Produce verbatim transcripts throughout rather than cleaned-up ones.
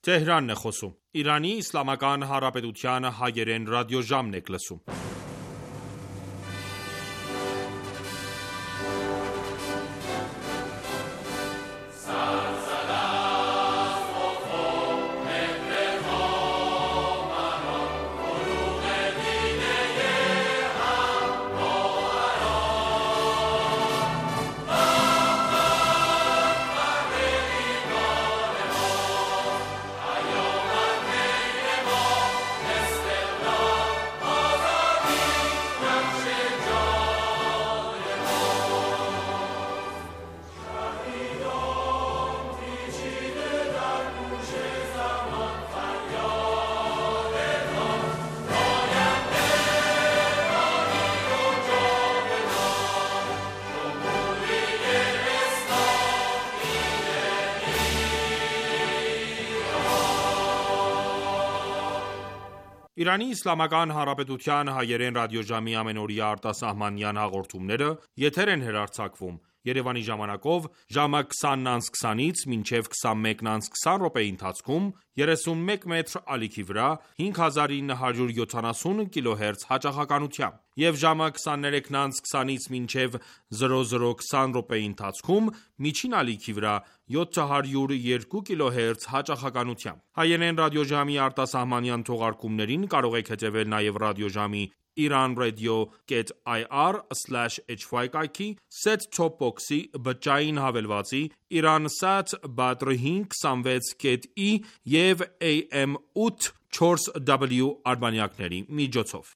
Թեհրանն է խոսում։ Իրանի Իսլամական Հանրապետության հայերեն ռադիոժամն եք լսում։ Իրանի Իսլամական Հանրապետության հայերեն ռադիոժամի ամենօրյա արտասահմանյան հաղորդումները եթեր են հեռարձակվում Երևանի ժամանակով ժամը քսանն անց քսանից մինչև քսանմեկն անց քսան րոպեի ընթացքում երեսունմեկ մետր ալիքի վրա հինգ հազար ինը հարյուր յոթանասուն կիլոհերց հաճախականությամբ և ժամը քսաներեքն անց քսանից մինչև զրո զրո քսան րոպեի ընթացքում միջին ալիքի վրա յոթ հարյուր երկու կիլոհերց հաճախականությամբ։ Հայերեն ռադիոժամի արտասահմանյան թողարկումներին կարող եք հետևել նաև ռադիոժամի iranradio.ir slash hy կայքի, set-top box-ի, բջջային հավելվածի, Iransat Badr հինգ հիսունվեց ի և A M ութ չորս W արբանյակների միջոցով։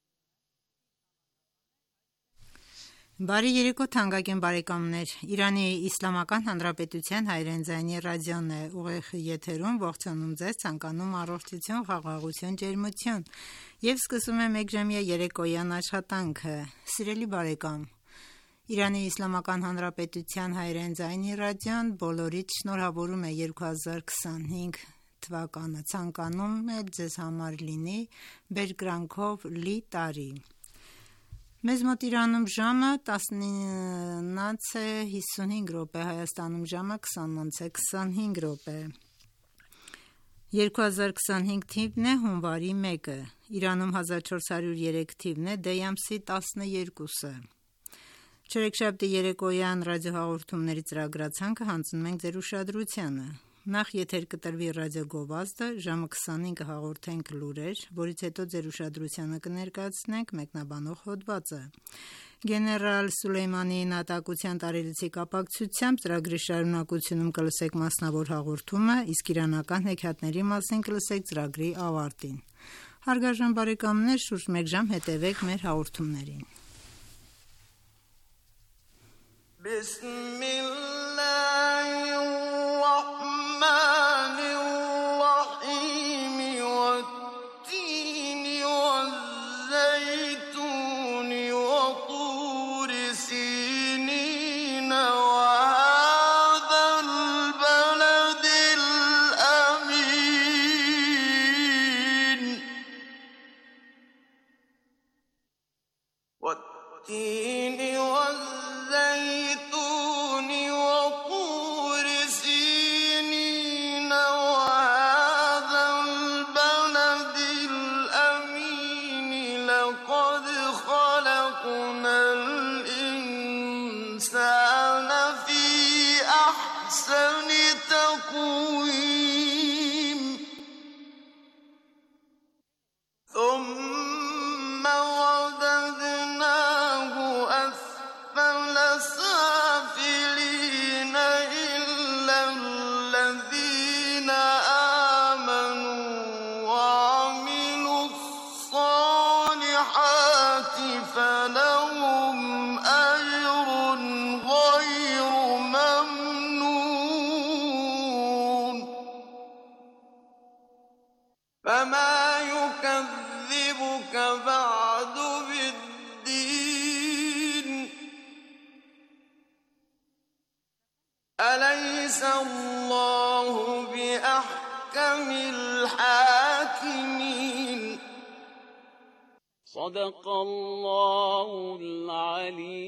Բարի երեկո թանկագին բարեկամներ, Իրանի Իսլամական Հանրապետության հայերեն ձայնի ռադիոն է ուղիղ եթերում, ողջունում ձեզ, ցանկանում առողջություն, խաղաղություն, ջերմություն և սկսում է մեկ ժամյա երեկոյան աշխատանքը։ Սիրելի բարեկամ, Իրանի Իսլամական Հանրապետության հայերեն ձայնի ռադիոն բոլորիդ շնորհավորում է երկու հազար քսանհինգ թվականը, ցանկանում է ձեզ համար լինի բերկրանքով լի տարի։ Մեզ մոտ Իրանում ժամը տասնինը անց հիսունհինգ րոպե, Հայաստանում ժամը քսանն անց քսանհինգ րոպե։ երկու հազար քսանհինգ թիվն է հունվարի մեկը, Իրանում հազար չորս հարյուր երեք թիվն է դեյ ամսի տասներկուսը։ Չորեքշաբթի երեկոյան ռադիոհաղորդումների ծրագրացանքը հանձնում ենք ձեր ուշադրությանը։ Նախ եթեր կտրվի ռադիոգովազդը, ժամը քսանինը հաղորդենք լուրեր, որից հետո ձեր ուշադրությանը կներկայացնենք մեկնաբանող հոդվածը։ Գեներալ Սուլեյմանի նատակության տարելիցի կապակցությամբ ծրագրի շարունակությունում կլսեք մասնավոր հաղորդումը, իսկ իրանական հեքիաթների մասին կլսեք ծրագրի ավարտին։ Հարգարժան բարեկամներ, շուրջ մեկ ժամ հետևեք մեր հաղորդումներին։ صدق الله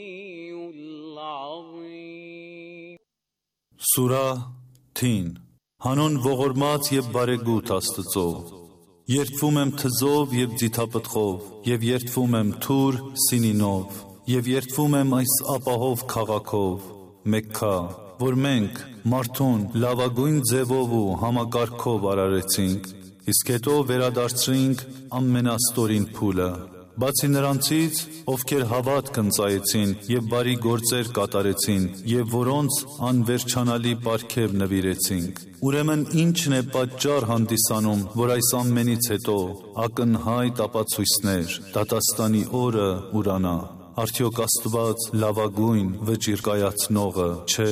العلي العظيم. سوره تین Հանուն ողորմած և բարեգութ Աստծո, երդվում եմ թզով և ձիթապտղով, և երդվում եմ Թուր Սինինով, և երդվում եմ այս ապահով քաղաքով, Մեքքա, որ մենք մարդուն լավագույն ձևով ու համակարգով արարեցինք, իսկ հետո վերադարձրինք ամենաստորին փուլը։ Բացի նրանցից, ովքեր հավատք ընծայեցին և բարի գործեր կատարեցին, և որոնց անվերջանալի պարգև նվիրեցինք։ Ուրեմն ի՞նչն է պատճառ հանդիսանում, որ այս ամենից հետո ակնհայտ ապացույցներ, դատաստանի օրը ուրանա։ Արդյոք Աստված լավագույն վճիռ չէ՞։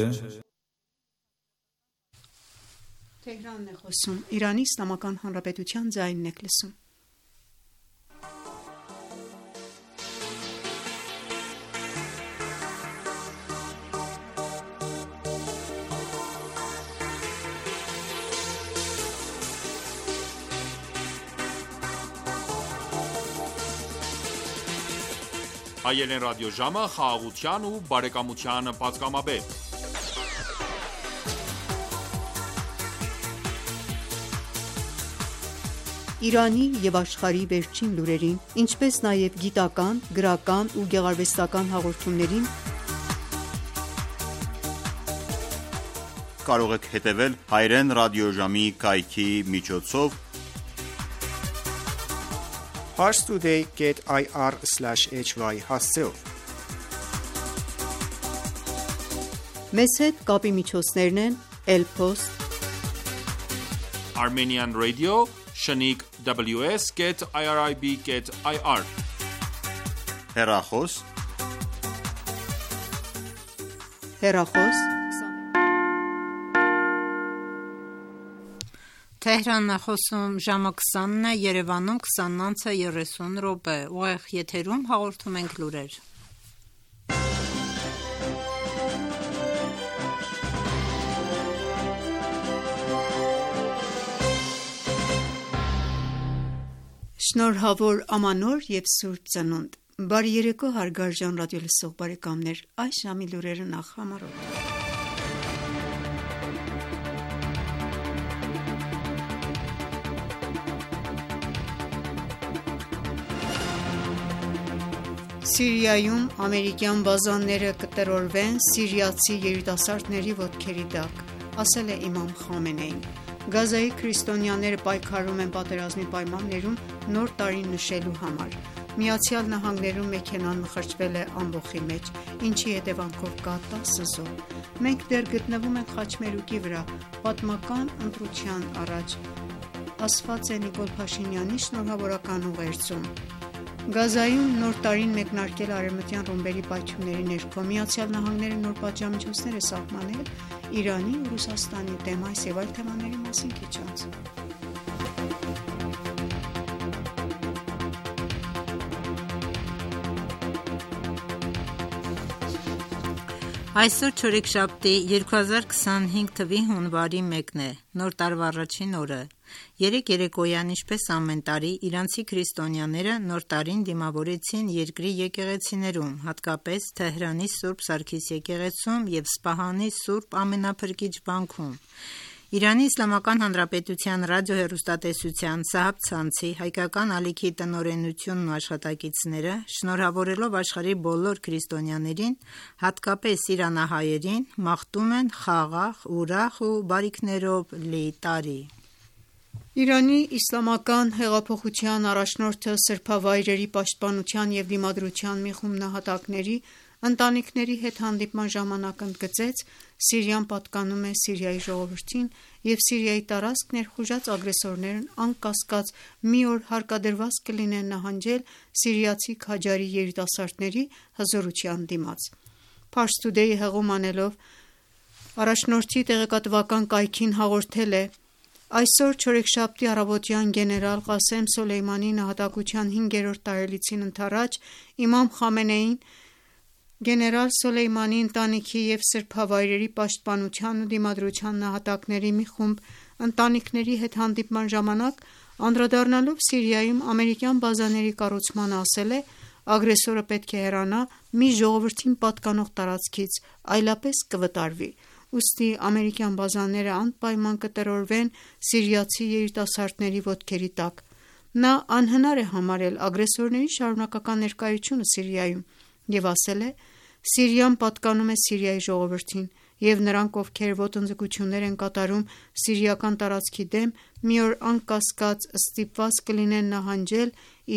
Թեհրանն է խոսում, Իրանի Իսլամական Հանրապետության ձայնն եք լսում։ Հայերեն ռադիոժամը խաղաղության ու բարեկամության պատգամաբեր։ Իրանի և աշխարհի վերջին լուրերին, ինչպես նաև գիտական, գրական ու գեղարվեստական հաղորդումներին կարող եք հետևել Հայերեն ռադիոժամի կայքի միջոցով parstoday dot i r slash h y հասցեով։ Մեզ հետ կապի միջոցներն են Elpost, Armenian Radio, Shaniq W S dot irib dot i r, հեռախոս, հեռախոս, Թեհրանն է խոսում, ժամը քսանն է, Երևանում քսանն անց է երեսուն րոպե, ուղիղ եթերում հաղորդում ենք լուրեր։ Շնորհավոր Ամանոր և Սուրբ Ծնունդ։ Բարի երեկո հարգարժան ռադիոլսող բարեկամներ, այս ժամի լուրերը նախ համարոտ։ Սիրիայում ամերիկյան բազաները կտրորվեն սիրիացի երիտասարդների ոտքերի տակ, ասել է իմամ Խամենեին։ Գազայի քրիստոնյաները պայքարում են պատերազմի պայմաններում նոր տարին նշելու համար։ Միացյալ Նահանգներում մեքենան մխրճվել է ամբոխի մեջ, ինչի հետևանքով կա տասը զոհ։ Մենք դեռ գտնվում ենք խաչմերուկի վրա, պատմական ընտրության առաջ, ասված է Նիկոլ Փաշինյանի շնորհավորական ուղերձում։ Գազայում նոր տարին մեկնարկել արևմտյան ռումբերի պայթյունների ներքո, Միացյալ Նահանգները նոր պատժամիջոցներ է սահմանել Իրանի ու Ռուսաստանի դեմ, այս եւ այլ թեմաների մասին քիչ անց։ Այսօր չորեքշաբթի երկու հազար քսանհինգ թվականի հունվարի մեկն է, նոր տարվա առաջին օրը։ Երեկ երեկոյան, ինչպես ամեն տարի, իրանցի քրիստոնյաները նոր տարին դիմավորեցին երկրի եկեղեցիներում, հատկապես Թեհրանի Սուրբ Սարգիս եկեղեցում և Սպահանի Սուրբ Ամենափրկիչ վանքում։ Իրանի Իսլամական Հանրապետության ռադիոհեռուստատեսության Սահաբ ցանցի հայկական ալիքի տնօրենությունն ու աշխատակիցները, շնորհավորելով աշխարհի բոլոր քրիստոնյաներին, հատկապես իրանահայերին, մաղթում են խաղաղ, ուրախ ու բարիքներով լի տարի։ Իրանի իսլամական հեղափոխության առաջնորդը սրբավայրերի պաշտպանության և դիմադրության մի խումբ նահատակների ընտանիքների հետ հանդիպման ժամանակ ընդգծեց. Սիրիան պատկանում է Սիրիայի ժողովրդին և Սիրիայի տարածք ներխուժած ագրեսորներն անկասկած մի օր հարկադրված կլինեն նահանջել սիրիացի քաջարի երիտասարդների հզորության դիմաց։ Pars Today-ի հեղում անելով առաջնորդի տեղեկատվական կայքին հաղորդել է. Այսօր չորեքշաբթի առավոտյան գեներալ Ղասեմ Սոլեյմանի նահատակության հինգերորդ տարելիցին ընդառաջ իմամ Խամենեին գեներալ Սոլեյմանի ընտանիքի և սրբավայրերի պաշտպանության ու դիմադրության նահատակների մի խումբ ընտանիքների հետ հանդիպման ժամանակ անդրադառնալով Սիրիայում ամերիկյան բազաների կառուցմանը ասել է. ագրեսորը պետք է հեռանա մի ժողովրդին պատկանող տարածքից, այլապես կվտարվի։ ուստի ամերիկյան բազաները անպայման կտրորվեն սիրիացի երիտասարդների ոտքերի տակ։ Նա անհնար է համարել ագրեսորների շարունակական ներկայությունը Սիրիայում և ասել է. «Սիրիան պատկանում է Սիրիայի ժողովրդին, և նրանք, ովքեր ոտնձգություններ են կատարում սիրիական տարածքի դեմ, մի օր անկասկած ստիպված կլինեն նահանջել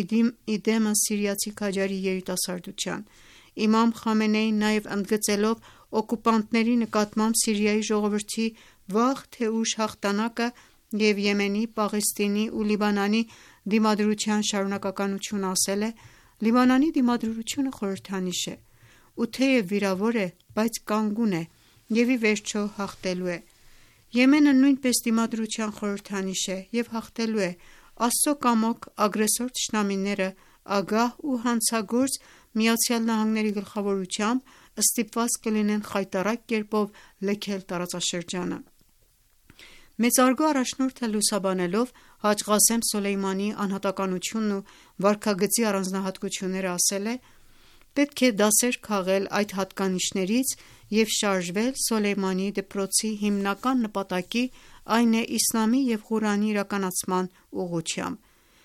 ի դեմը սիրիացի քաջարի երիտասարդության»։ Իմամ Խամենեին նաև ընդգծելով օկուպանտների նկատմամբ Սիրիայի ժողովրդի վաղ թե ուշ հաղթանակը և Եմենի, Պաղեստինի ու Լիբանանի դիմադրության շարունակականությունը, ասել է. «Լիբանանի դիմադրությունը խորհրդանիշ է ու թեև վիրավոր է, բայց կանգուն է և ի վերջո հաղթելու է։ Եմենը նույնպես դիմադրության խորհրդանիշ է և հաղթելու է։ Աստծո կամոք ագրեսոր թշնամիները ագահ ու հանցագործ ԱՄՆ-ի գլխավորությամբ ստիպված կլինեն խայտառակ կերպով լքել տարածաշրջանը»։ Մեծարգո առաջնորդը լուսաբանելով Հաջ Ղասեմ Սոլեյմանիի անհատականությունն ու վարքագծի առանձնահատկությունները, ասել է. «Պետք է դասեր քաղել այդ հատկանիշներից և շարժվել Սոլեյմանիի դպրոցի հիմնական նպատակի, այն է իսլամի և Ղուրանի իրականացման ուղղությամբ»։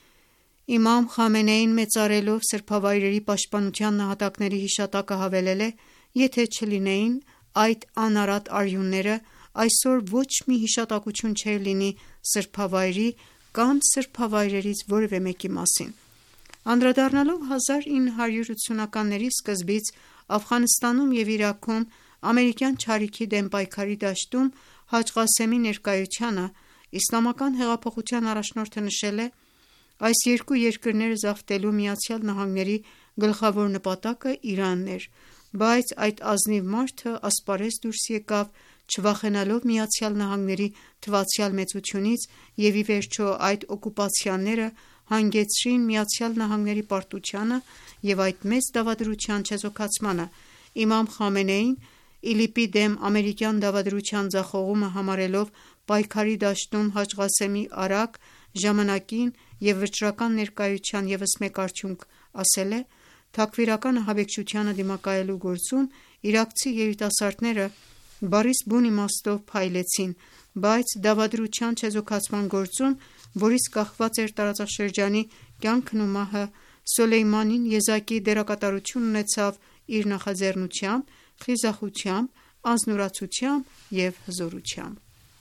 Իմամ Խամենեին մեծարելով սրբավայրերի պաշտպանության նահատակների հիշատակը հավելել է. «Եթե չլինեին այդ անարատ արյունները, այսօր ոչ մի հիշատակություն չէր լինի սրբավայրի կամ սրբավայրերից որևէ մեկի մասին»։ Անդրադառնալով հազար ինը հարյուր ութսունականների սկզբից Աֆղանստանում և Իրաքում ամերիկյան չարիքի դեմ պայքարի դաշտում Հաջ Ղասեմի ներկայությանը, Իսլամական հեղափոխության առաջնորդը նշել է. «Այս երկու երկրները զավթելու ԱՄՆ-ի գլխավոր նպատակը Իրանն էր, բայց այդ ազնիվ մարդը ասպարեզ դուրս եկավ, չվախենալով ԱՄՆ-ի թվացյալ մեծությունից և ի վերջո այդ օկուպացիաները հանգեցրին ԱՄՆ-ի պարտությանը և այդ մեծ դավադրության չեզոքացմանը»։ Իմամ Խամենեին ԻԼԻՊ-ի դեմ ամերիկյան դավադրության ձախողումը համարելով պայքարի դաշտում Հաջ Ղասեմի արագ, ժամանակին և վճռական ներկայության ևս մեկ արդյունք, ասել է. «Թաքֆիրական ահաբեկչությանը դիմակայելու գործում իրաքցի երիտասարդները բառիս բուն իմաստով փայլեցին, բայց դավադրության չեզոքացման գործում, որից կախված էր տարածաշրջանի կյանքն ու մահը, Սոլեյմանին եզակի դերակատարություն ունեցավ իր նախաձեռնությամբ, խիզախությամբ, անձնուրացությամբ և հզորությամբ»։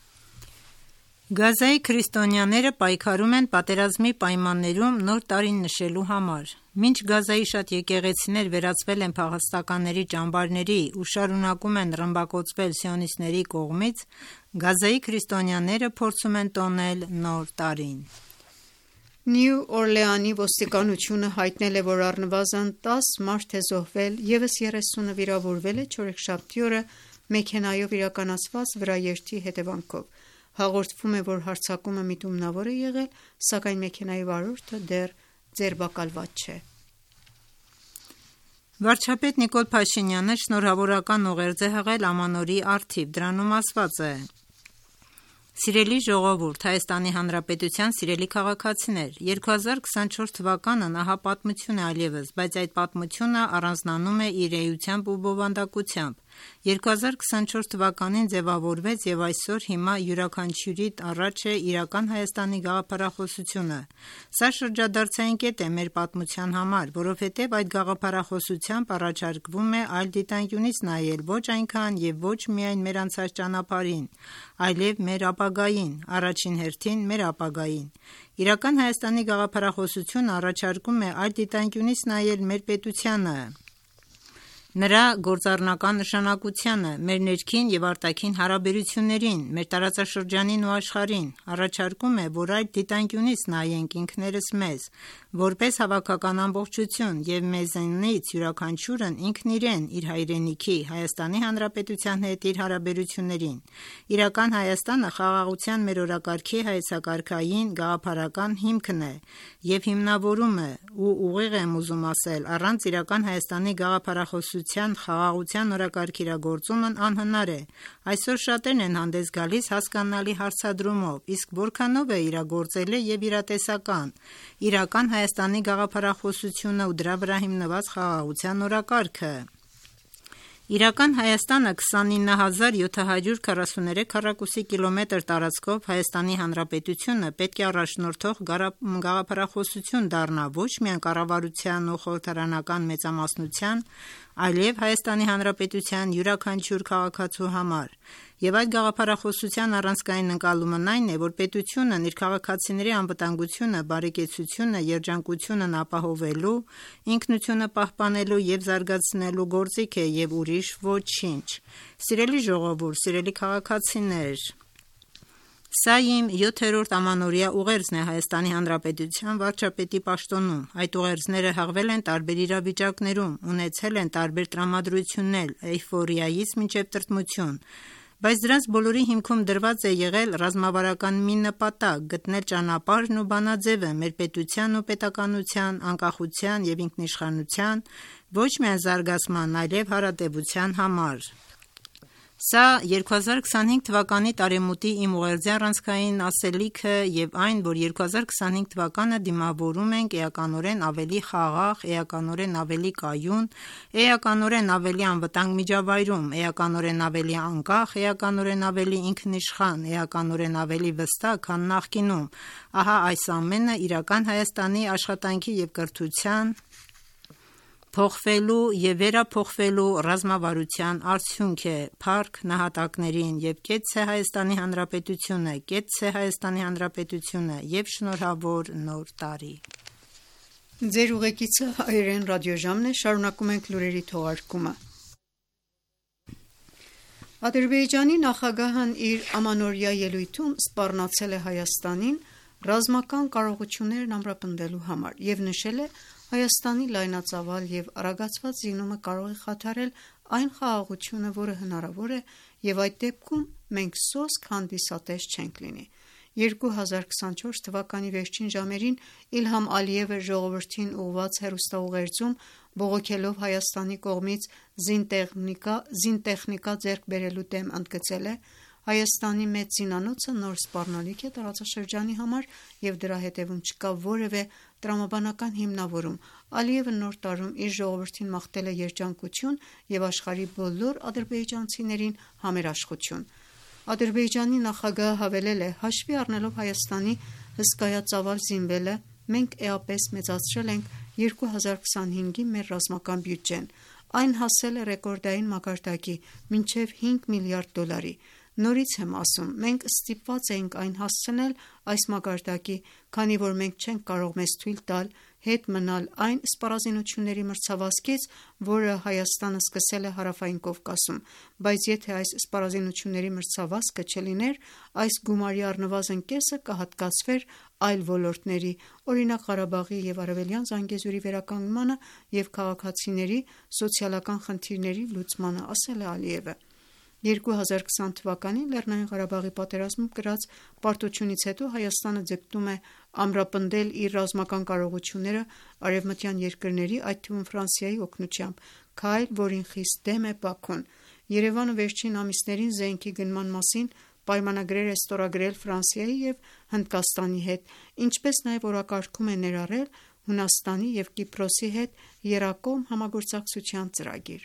Գազայի քրիստոնյաները պայքարում են պատերազմի պայմաններում Նոր տարին նշելու համար։ Մինչ Գազայի շատ եկեղեցիներ վերածվել են փախստականների ճամբարների ու շարունակում են ռմբակոծվել սիոնիստների կողմից, Գազայի քրիստոնյաները փորձում են տոնել Նոր տարին։ Նյու Օրլեանի ոստիկանությունը հայտնել է, որ առնվազն տասը մարդ է զոհվել, ևս երեսունը վիրավորվել է չորեքշաբթի օրը մեքենայով իրականացված վրաերթի հետևանքով։ Հաղորդվում է, որ հարձակումը միտումնավոր է եղել, սակայն մեքենայի վարորդը դեռ ձերբակալված չէ։ Վարչապետ Նիկոլ Փաշինյանը շնորհավորական ուղերձ է հղել Ամանորի առթիվ։ Դրանում ասված է. «Սիրելի ժողովուրդ, Հայաստանի Հանրապետության սիրելի քաղաքացիներ, երկու հազար քսանչորս թվականն ահա պատմություն է այլևս, բայց այդ պատմությունը առանձնանում է իր էությամբ ու բովանդակությամբ։ երկու հազար քսանչորս թվականին ձևավորվեց և այսօր հիմա յուրաքանչյուրիդ առաջ է իրական Հայաստանի գաղափարախոսությունը։ Սա շրջադարձային կետ է մեր պատմության համար, որովհետև այդ գաղափարախոսությամբ առաջարկվում է այլ դիտանկյունից նայել ոչ այնքան և ոչ միայն մեր անցած ճանապարհին, այլև մեր ապագային, առաջին հերթին մեր ապագային։ Իրական Հայաստանի գաղափարախոսությունը առաջարկում է այլ դիտանկյունից նայել մեր պետությանը, նրա գործառնական նշանակությանը, մեր ներքին և արտաքին հարաբերություններին, մեր տարածաշրջանին ու աշխարհին, առաջարկում է, որ այդ դիտանկյունից նայենք ինքներս մեզ, որպես հավաքական ամբողջություն և մեզանից յուրաքանչյուրն ինքն իրեն, իր հայրենիքի՝ Հայաստանի Հանրապետության հետ իր հարաբերություններին։ Իրական Հայաստանը խաղաղության մեր օրակարգի հայեցակարգային գաղափարական հիմքն է և հիմնավորումը, ու ուղիղ եմ ուզում ասել, առանց իրական Հայաստանի գաղափարախոսության խաղաղության օրակարգի իրագործումն անհնար է։ Այսօր շատերն են հանդես գալիս հասկանալի հարցադրումով, իսկ որքանով է իրագործելի և իրատեսական իրական Հայաստանի գաղափարախոսությունը ու դրա վրա հիմնված խաղաղության օրակարգը։ Իրական Հայաստանը քսանինը հազար յոթ հարյուր քառասուներեք քառակուսի կիլոմետր տարածքով Հայաստանի Հանրապետությունը պետք է առաջնորդող գաղափարախոսություն դառնա ոչ միայն կառավարության ու խորհրդարանական մեծամասնության, այլև Հայաստանի Հանրապետության յուրաքանչյուր քաղաքացու համար, եւ այդ գաղափարախոսության առանցքային ընկալումն այն է, որ պետությունն իր քաղաքացիների անվտանգությունը, բարեկեցությունը, երջանկությունն ապահովելու, ինքնությունը պահպանելու եւ զարգացնելու գործիք է եւ ուրիշ ոչինչ։ Սիրելի ժողովուրդ, սիրելի քաղաքացիներ, սա իմ յոթերորդ ամանորյա ուղերձն է Հայաստանի Հանրապետության վարչապետի պաշտոնում։ Այդ ուղերձները հղվել են տարբեր իրավիճակներում, ունեցել են տարբեր տրամադրություններ, էյֆորիայից մինչև տրտմություն, բայց դրանց բոլորի հիմքում դրված է եղել ռազմավարական մի նպատակ՝ գտնել ճանապարհն ու բանաձևը մեր պետության ու պետականության, անկախության եւ ինքնիշխանության, ոչ միայն զարգացման, այլև հարատեվության համար։ Սա երկու հազար քսանհինգ թվականի տարեմուտի իմ ուղերձի առանցքային ասելիքը եւ այն, որ երկու հազար քսանհինգ թվականը դիմավորում ենք էականորեն ավելի խաղաղ, էականորեն ավելի կայուն, էականորեն ավելի անվտանգ միջավայրում, էականորեն ավելի անկախ, էականորեն ավելի ինքնիշխան, էականորեն ավելի վստահ, քան նախկինում։ Ահա այս ամենը իրական Հայաստանի աշխատանքի եւ կրթության փոխվելու եւ վերափոխվելու ռազմավարության արդյունք է փառք նահատակներին եւ կեցցե Հայաստանի Հանրապետությունը, կեցցե Հայաստանի Հանրապետությունը եւ շնորհավոր նոր տարի։ Ձեր ուղեկիցը հայերեն ռադիոժամն է, շարունակում ենք լուրերի թողարկումը։ Ադրբեջանի նախագահն իր ամանորյա ելույթում սպառնացել է Հայաստանին ռազմական կարողություններն ամրապնդելու համար եւ նշել է Հայաստանի լայնածավալ եւ արագացված զինումը կարող է խաթարել այն խաղաղությունը, որը հնարավոր է, եւ այդ դեպքում մենք սոսկ հանդիսատես չենք լինի։ երկու հազար քսանչորս թվականի վերջին ժամերին Իլհամ Ալիևը ժողովրդին ուղղված հեռուստաուղերձում բողոքելով Հայաստանի կողմից զինտեխնիկա, զինտեխնիկա ձեռք բերելու դեմ ընդգծել է. Հայաստանի մեծ զինանոցը նոր սպառնալիք է տարածաշրջանի համար եւ դրա հետևում չկա որևէ տրամաբանական հիմնավորում։ Ալիևը նոր տարում իր ժողովրդին մաղթել է երջանկություն եւ աշխարհի բոլոր ադրբեջանցիներին համերաշխություն։ Ադրբեջանի նախագահը հավելել է. հաշվի առնելով Հայաստանի հսկայածավալ զինվելը, մենք էապես մեծացրել ենք երկու հազար քսանհինգի մեր ռազմական բյուջեն։ Այն հասել է ռեկորդային մակարդակի՝ մինչև հինգ միլիարդ դոլարի։ Նորից եմ ասում, մենք ստիպված էինք այն հասցնել այս մակարդակի, քանի որ մենք չենք կարող մեզ թույլ տալ հետ մնալ այն սպառազինությունների մրցավազքից, որը Հայաստանը սկսել է Հարավային Կովկասում, բայց եթե այս սպառազինությունների մրցավազքը չլիներ, այս գումարի առնվազն կեսը կհատկացվեր այլ ոլորտների, օրինակ Ղարաբաղի եւ Արևելյան Զանգեզուրի վերականգնմանը եւ քաղաքացիների սոցիալական խնդիրների լուծմանը, ասել է Ալիևը։ երկու հազար քսան թվականին Լեռնային Ղարաբաղի պատերազմում կրած պարտությունից հետո Հայաստանը ձգտում է ամրապնդել իր ռազմական կարողությունները արևմտյան երկրների, այդ թվում Ֆրանսիայի օգնությամբ, քայլ, որին խիստ դեմ է Բաքուն։ Երևանը վերջին ամիսներին զենքի գնման մասին պայմանագրեր է ստորագրել Ֆրանսիայի եւ Հնդկաստանի հետ, ինչպես նաեւ օրակարգում է ներառել Հունաստանի եւ Կիպրոսի հետ եռակողմ համագործակցության ծրագիր։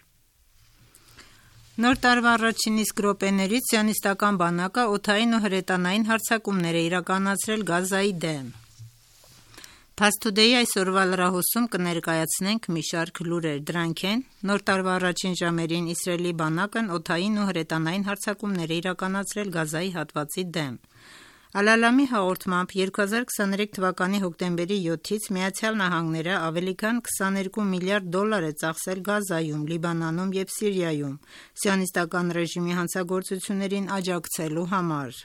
Նոր տարվա առաջին իսկ րոպեներից սիոնիստական բանակը օդային ու հրետանային հարձակումներ է իրականացրել Գազայի դեմ։ Փաստուդեի այսօրվա լրահոսում կներկայացնենք մի շարք լուրեր, դրանք են. Նոր տարվա առաջին ժամերին Իսրայելի բանակն օդային ու հրետանային հարձակումներ է իրականացրել Գազայի հատվածի դեմ։ Ալ-Ալամի հաղորդմամբ երկու հազար քսաներեք թվականի հոկտեմբերի յոթից Միացյալ Նահանգները ավելի քան քսաներկու միլիարդ դոլար է ծախսել Գազայում, Լիբանանում եւ Սիրիայում սիոնիստական ռեժիմի հանցագործություններին աջակցելու համար։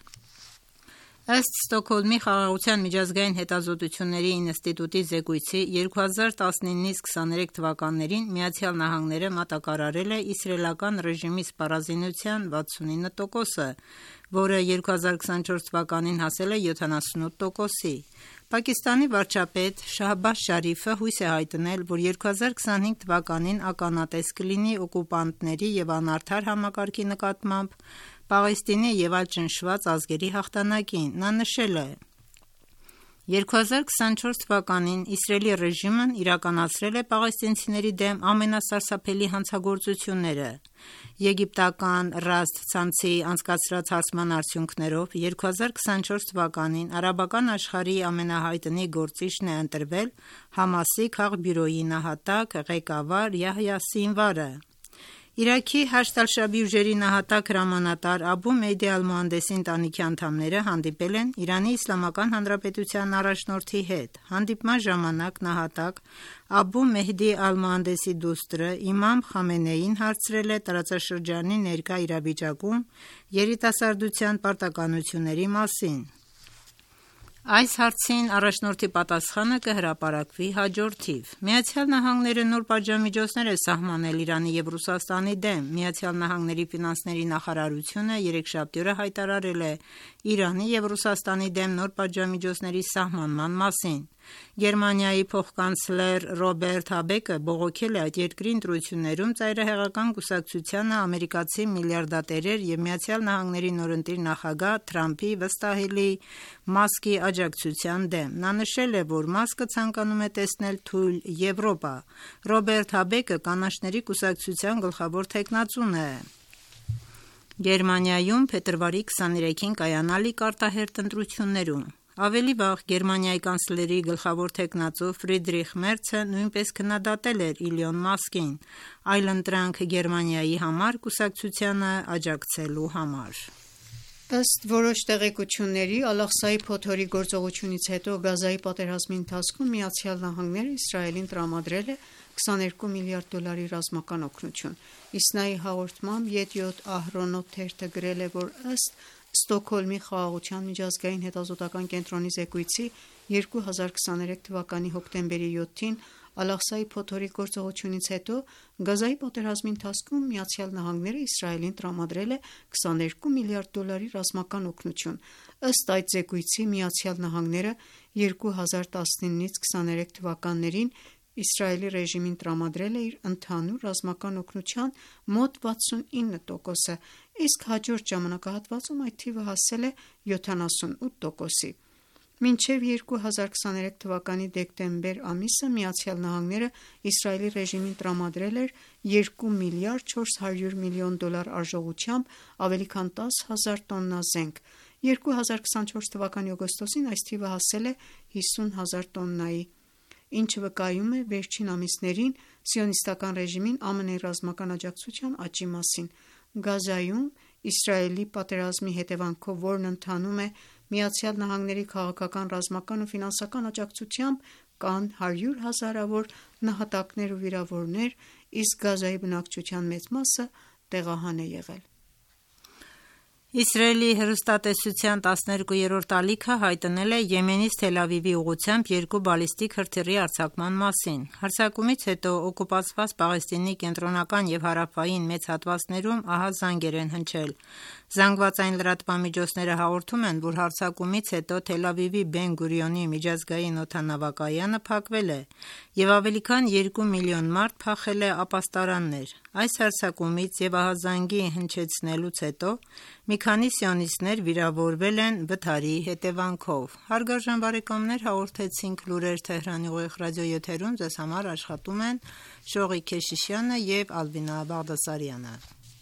Ըստ Ստոկհոլմի խաղաղության միջազգային հետազոտությունների ինստիտուտի զեկույցի երկու հազար տասնինից քսաներեք թվականներին Միացյալ Նահանգները մատակարարել է իսրայելական ռեժիմի սպառազինության վաթսունինը տոկոսը, որը երկու հազար քսանչորս թվականին հասել է յոթանասունութ տոկոսի։ Պակիստանի վարչապետ Շահբազ Շարիֆը հույս է հայտնել, որ երկու հազար քսանհինգ թվականին ականատես կլինի օկուպանտների եւ անարդար համակարգի նկատմամբ Պաղեստինի եւ այլ ճնշված ազգերի հաղթանակին։ Նա նշել է. երկու հազար քսանչորս թվականին Իսրայելի ռեժիմն իրականացրել է պաղեստինցիների դեմ ամենասարսափելի հանցագործությունները։ Եգիպտական Rast ցանցի անցկացրած հարցման արդյունքներով երկու հազար քսանչորս թվականին արաբական աշխարհի ամենահայտնի գործիչն է ընտրվել Համասի քաղբյուրոյի նահատակ ղեկավար Յահյա Սինվարը։ Իրաքի Հաշդ Ալ-Շաբի ուժերի նահատակ հրամանատար Աբու Մեհդի Ալ-Մուհանդեսի ընտանիքի անդամները հանդիպել են Իրանի Իսլամական Հանրապետության առաջնորդի հետ։ Հանդիպման ժամանակ նահատակ Աբու Մեհդի Ալ-Մուհանդեսի դուստրը Իմամ Խամենեին հարցրել է տարածաշրջանի ներկա իրավիճակում երիտասարդության պարտականությունների մասին։ Այս հարցին առաջնորդի պատասխանը կհրապարակվի հաջորդ թիվ։ Միացյալ Նահանգները նոր պատժամիջոցներ է սահմանել Իրանի և Ռուսաստանի դեմ։ Միացյալ Նահանգների ֆինանսների նախարարությունը երեքշաբթի օրը հայտարարել է Իրանի և Ռուսաստանի դեմ նոր պատժամիջոցների սահմանման մասին։ Գերմանիայի փոխկանցլեր Ռոբերտ Հաբեկը բողոքել է այդ երկրի ընտրություններում ծայրահեղական կուսակցությանը ամերիկացի միլիարդատերեր և Միացյալ Նահանգների նորընտիր նախագահ Թրամփի վստահելի Մասկի աջակցության դեմ։ Նա նշել է, որ Մասկը ցանկանում է տեսնել թույլ Եվրոպա։ Ռոբերտ Հաբեկը կանաչների կուսակցության գլխավոր թեկնածուն է։ Գերմանիայում փետրվարի քսաներեքին կայանալիք արտահերթ ընտրություններում։ Ավելի վաղ Գերմանիայի կանցլերի գլխավոր թեկնածու Ֆրիդրիխ Մերցը նույնպես քննադատել էր Իլոն Մասկին այլընտրանք Գերմանիայի համար կուսակցությանը աջակցելու համար։ Ըստ որոշ տեղեկությունների, Ալ-Աղսայի փոթորի գործողությունից հետո Գազայի պատերազմի ընթացքում Միացյալ Նահանգները Իսրայելին տրամադրել է քսաներկու միլիարդ դոլարի ռազմական օգնություն։ Իսնայի հաղորդմամբ Յեդիոթ Ահրոնոթ թերթը գրել է, որ ըստ Ստոկհոլմի խաղաղության միջազգային հետազոտական կենտրոնի զեկույցի երկու հազար քսաներեք թվականի հոկտեմբերի յոթին Ալ-Աղսայի փոթորի գործողությունից հետո Գազայի պատերազմի ընթացքում Միացյալ Նահանգները Իսրայելին տրամադրել է քսաներկու միլիարդ դոլարի ռազմական օգնություն։ Ըստ այդ զեկույցի Միացյալ Նահանգները երկու հազար տասնինից քսաներեք թվականներին Իսրայելի ռեժիմին տրամադրել է իր ընդհանուր ռազմական օգնության մոտ վաթսունինը տոկոսը, իսկ հաջորդ ժամանակահատվածում այդ թիվը հասել է յոթանասունութ տոկոսի։ Մինչև երկու հազար քսաներեք թվականի դեկտեմբեր ամիսը Միացյալ Նահանգները Իսրայելի ռեժիմին տրամադրել էր երկու միլիարդ չորս հարյուր միլիոն դոլար արժողությամբ ավելի քան տաս հազար տոննա զենք։ երկու հազար քսանչորս թվականի օգոստոսին այս թիվը հասել է հիսուն հազար տոննայի, ինչը վկայում է վերջին ամիսներին սիոնիստական ռեժիմին ԱՄՆ-ի ռազմական աջակցության աճի մասին։ Գազայում Իսրայելի պատերազմի հետևանքով, որն ընթանում է Միացյալ Նահանգների քաղաքական, ռազմական ու ֆինանսական աջակցությամբ, կան հարյուր հազարավոր նահատակներ ու վիրավորներ, իսկ Գազայի բնակչության մեծ մասը տեղահան է եղել։ Իսրայելի հեռուստատեսության տասներկուերորդ ալիքը հայտնել է Եմենից Թել Ավիվի ուղղությամբ երկու բալիստիկ հրթիռի արձակման մասին։ Հարձակումից հետո օկուպացված Պաղեստինի կենտրոնական և հարավային մեծ հատվածներում ահա զանգեր են հնչել։ Զանգվածային լրատվամիջոցները հաղորդում են, որ հարձակումից հետո Թել Ավիվի Բեն Գուրիոնի միջազգային օդանավակայանը փակվել է և ավելի քան երկու միլիոն մարդ փախել է ապաստարաններ։ Այս հարձակումից և ահազանգի հնչեցնելուց հետո մի քանի սիոնիստներ վիրավորվել են վթարի հետևանքով։ Հարգարժան բարեկամներ, հաղորդեցինք լուրեր Թեհրանի ուղիղ ռադիոեթերում, ձեզ համար աշխատում են Շողիկ Քեշիշյանը և Ալբինա Բաղդասարյանը։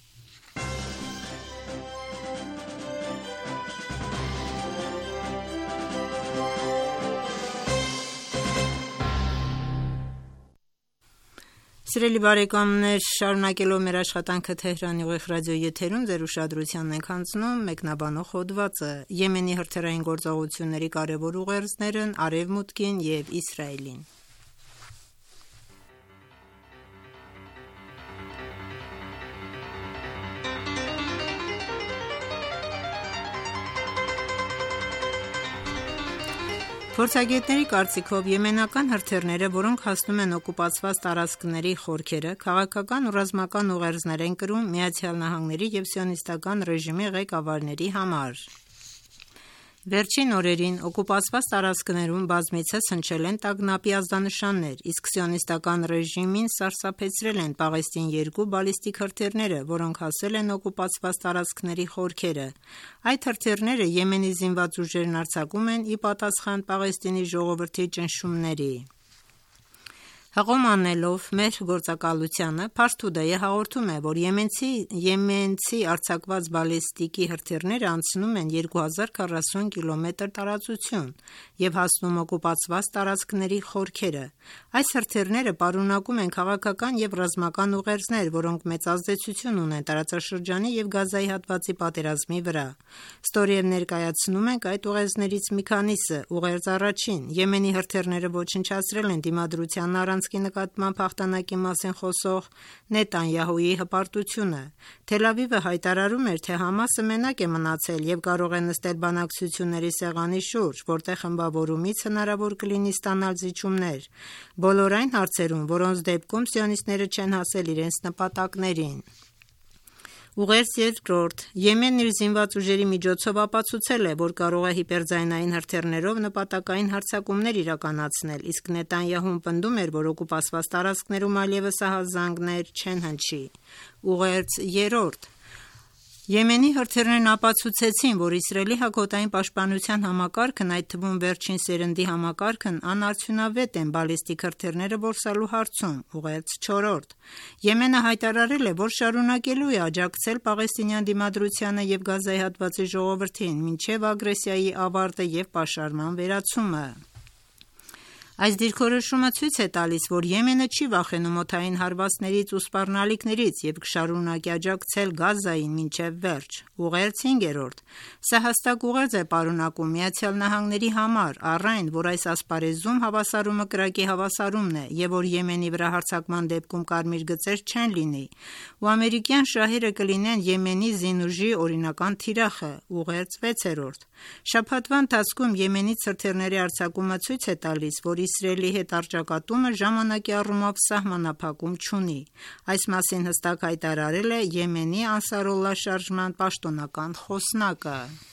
Սիրելի բարեկամներ, շարունակելով մեր աշխատանքը Թեհրանի ուղիղ ռադիոեթերում, ձեր ուշադրությանն ենք հանձնում մեկնաբանող հոդվածը՝ Եմենի հրթիռային գործողությունների կարևոր ուղերձներն Արևմուտքին և Իսրայելին։ Փորձագետների կարծիքով եմենական հրթիռները, որոնք հասնում են օկուպացված տարածքների խորքերը, քաղաքական ու ռազմական ուղերձներ են կրում Միացյալ Նահանգների և սիոնիստական ռեժիմի ղեկավարների համար։ Վերջին օրերին օկուպացված տարածքներում բազմիցս հնչել են տագնապի ազդանշաններ, իսկ սիոնիստական ռեժիմին սարսափեցրել են Պաղեստին երկու բալիստիկ հրթիռները, որոնք հասել են օկուպացված տարածքների խորքերը։ Այդ հրթիռները Եմենի զինված ուժերն արձակում են ի պատասխան Պաղեստինի ժողովրդի ճնշումների։ Հղում անելով մեր գործակալությանը, Փարթուդայը հաղորդում է, որ եմենցի, եմենցի արձակված բալեստիկի հրթիռները անցնում են երկու հազար քառասուն կիլոմետր տարածություն և հասնում օկուպացված տարածքների խորքերը։ Այս հրթիռները պարունակում են քաղաքական և ռազմական ուղերձներ, որոնք մեծ ազդեցություն ունեն տարածաշրջանի և Գազայի հատվածի պատերազմի վրա։ Ստորև ներկայացնում ենք այդ ուղերձներից մի քանիսը։ Ուղերձ առաջին. Եմենի հրթիռները ոչնչացրել են դիմադրության առանցքի նկատմամբ հաղթանակի մասին խոսող Նետանյահուի հպարտությունը։ Թել Ավիվը հայտարարում էր, թե Համասը մենակ է մնացել և կարող է նստել բանակցությունների սեղանի շուրջ, որտեղ խմբավորումից հնարավոր կլինի ստանալ զիջումներ բոլոր այն հարցերում, որոնց դեպքում սիոնիստները չեն հասել իրենց նպատակներին։ Ուղերձ երկրորդ. Եմենն իր զինված ուժերի միջոցով ապացուցել է, որ կարող է հիպերձայնային հրթիռներով նպատակային հարձակումներ իրականացնել, իսկ Նետանյահուն պնդում էր, որ օկուպացված տարածքներում այլևս ահազանգներ չեն հնչի։ Ուղերձ երրորդ. Եմենի հրթիռներն ապացուցեցին, որ Իսրայելի հակօդային պաշտպանության համակարգն, այդ թվում վերջին սերնդի համակարգն, անարդյունավետ են բալիստիկ հրթիռները որսալու հարցում։ Ուղերձ չորրորդ. Եմենը հայտարարել է, որ շարունակելու է աջակցել պաղեստինյան դիմադրությանը և Գազայի հատվածի ժողովրդին, մինչև ագրեսիայի ավարտը և պաշարման վերացումը։ Այս դիրքորոշումը ցույց է տալիս, որ Եմենը չի վախենում օդային հարվածներից ու սպառնալիքներից և կշարունակի աջակցել Գազային մինչև վերջ։ Ուղերձ հինգերորդ. Սա հստակ ուղերձ է պարունակում ԱՄՆ-ի համար, առ այն, որ այս ասպարեզում հավասարումը կրակի հավասարումն է և որ Եմենի վրա հարձակման դեպքում կարմիր գծեր չեն լինի, ու ամերիկյան շահերը կլինեն Եմենի զինուժի օրինական թիրախը։ Ուղերձ վեցերորդ. Շաբաթվա ընթացքում Եմենից հրթիռների արձակումը ցույց է տալիս, որ Իսրայելի հետ առճակատումը ժամանակի առումով սահմանափակում չունի։ Այս մասին հստակ հայտարարել է Եմենի Անսարոլլահ շարժման պաշտոնական խոսնակը։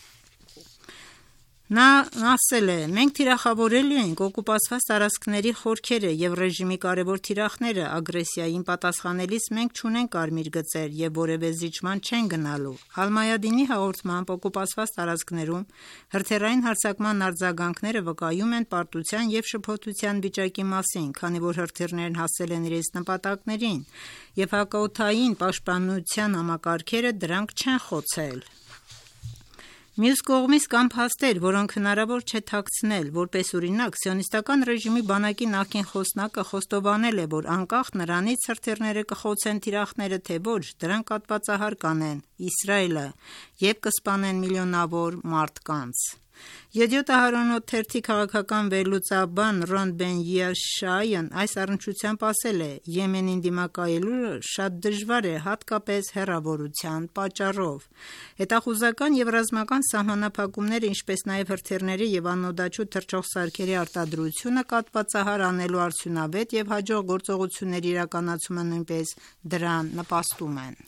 Նա ասել է. «Մենք թիրախավորելու ենք օկուպացված տարածքների խորքերը և ռեժիմի կարևոր թիրախները, ագրեսիային պատասխանելիս մենք չունենք կարմիր գծեր և որևէ զիջման չենք գնալու»։ Ալ-Մայադինի հաղորդմամբ օկուպացված տարածքներում հրթիռային հարձակման արձագանքները վկայում են պարտության և շփոթության վիճակի մասին, քանի որ հրթիռներն հասել են իրենց նպատակներին, և հակաօդային պաշտպանության համակարգերը դրանք չեն խոցել։ Մյուս կողմից կան փաստեր, որոնք հնարավոր չէ թաքցնել, որպես օրինակ, սիոնիստական ռեժիմի բանակի նախկին խոսնակը խոստովանել է, որ անկախ նրանից հրթիռները կխոցեն թիրախները, թե ոչ, դրանք կատվածահար կանեն Իսրայելը և կսպանեն միլիոնավոր մարդկանց։ Յեդիոթ Ahronoth թերթի քաղաքական վերլուծաբան Ռոն Բեն-Յեշայն այս առնչությամբ ասել է. Եմենին դիմակայելը շատ դժվար է, հատկապես հեռավորության պատճառով։ Հետախուզական և ռազմական սահմանափակումները, ինչպես նաև հրթիռների և անօդաչու թռչող սարքերի արտադրությունը կատվածահար անելու արդյունավետ և հաջող գործողությունների իրականացումը նույնպես դրան նպաստում են։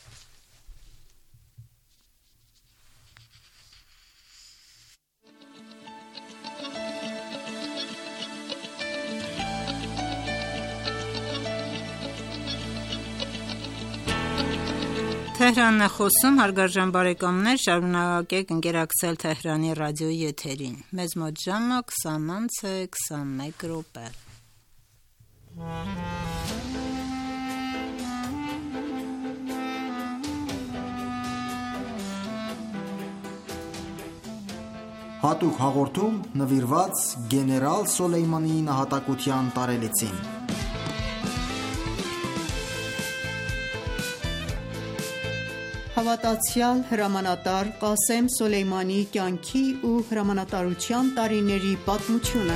Թեհրանն է խոսում, հարգարժան բարեկամներ, շարունակեք ընկերակցել Թեհրանի ռադիոյի եթերին։ Մեզ մոտ ժամը քսան անց է քսանմեկ րոպե։ Հատուկ հաղորդում նվիրված գեներալ Սոլեյմանի նահատակության տարելիցին։ Հավատացյալ հրամանատար Qasem Սոլեյմանի կյանքի ու հրամանատարության տարիների պատմությունը։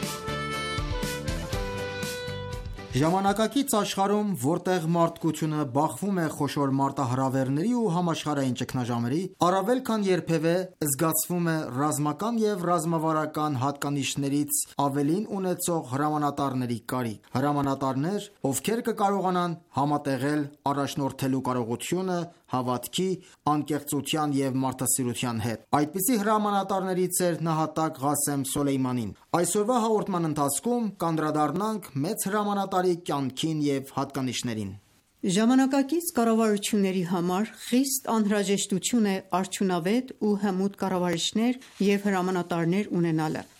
Ժամանակակից աշխարհում, որտեղ մարդկությունը բախվում է խոշոր մարտահրավերների ու համաշխարհային ճգնաժամերի, առավել քան երբևէ զգացվում է ռազմական և ռազմավարական հատկանիշներից ավելին ունեցող հրամանատարների կարիք։ Հրամանատարներ, ովքեր կկարողանան համատեղել առաջնորդելու կարողությունը հավատքի, անկեղծության և մարդասիրության հետ։ Այդպիսի հրամանատարներից էր նահատակ Qasem Սոլեյմանին։ Այսօրվա հաղորդման ընթացքում կանդրադառնանք մեծ հրամանատարի կյանքին և հատկանիշներին։ Ժամանակակից կառավարությունների համար խիստ անհրաժեշտություն է արդյունավետ ու հմուտ կառավարիչներ և հրամանատարներ ունենալը։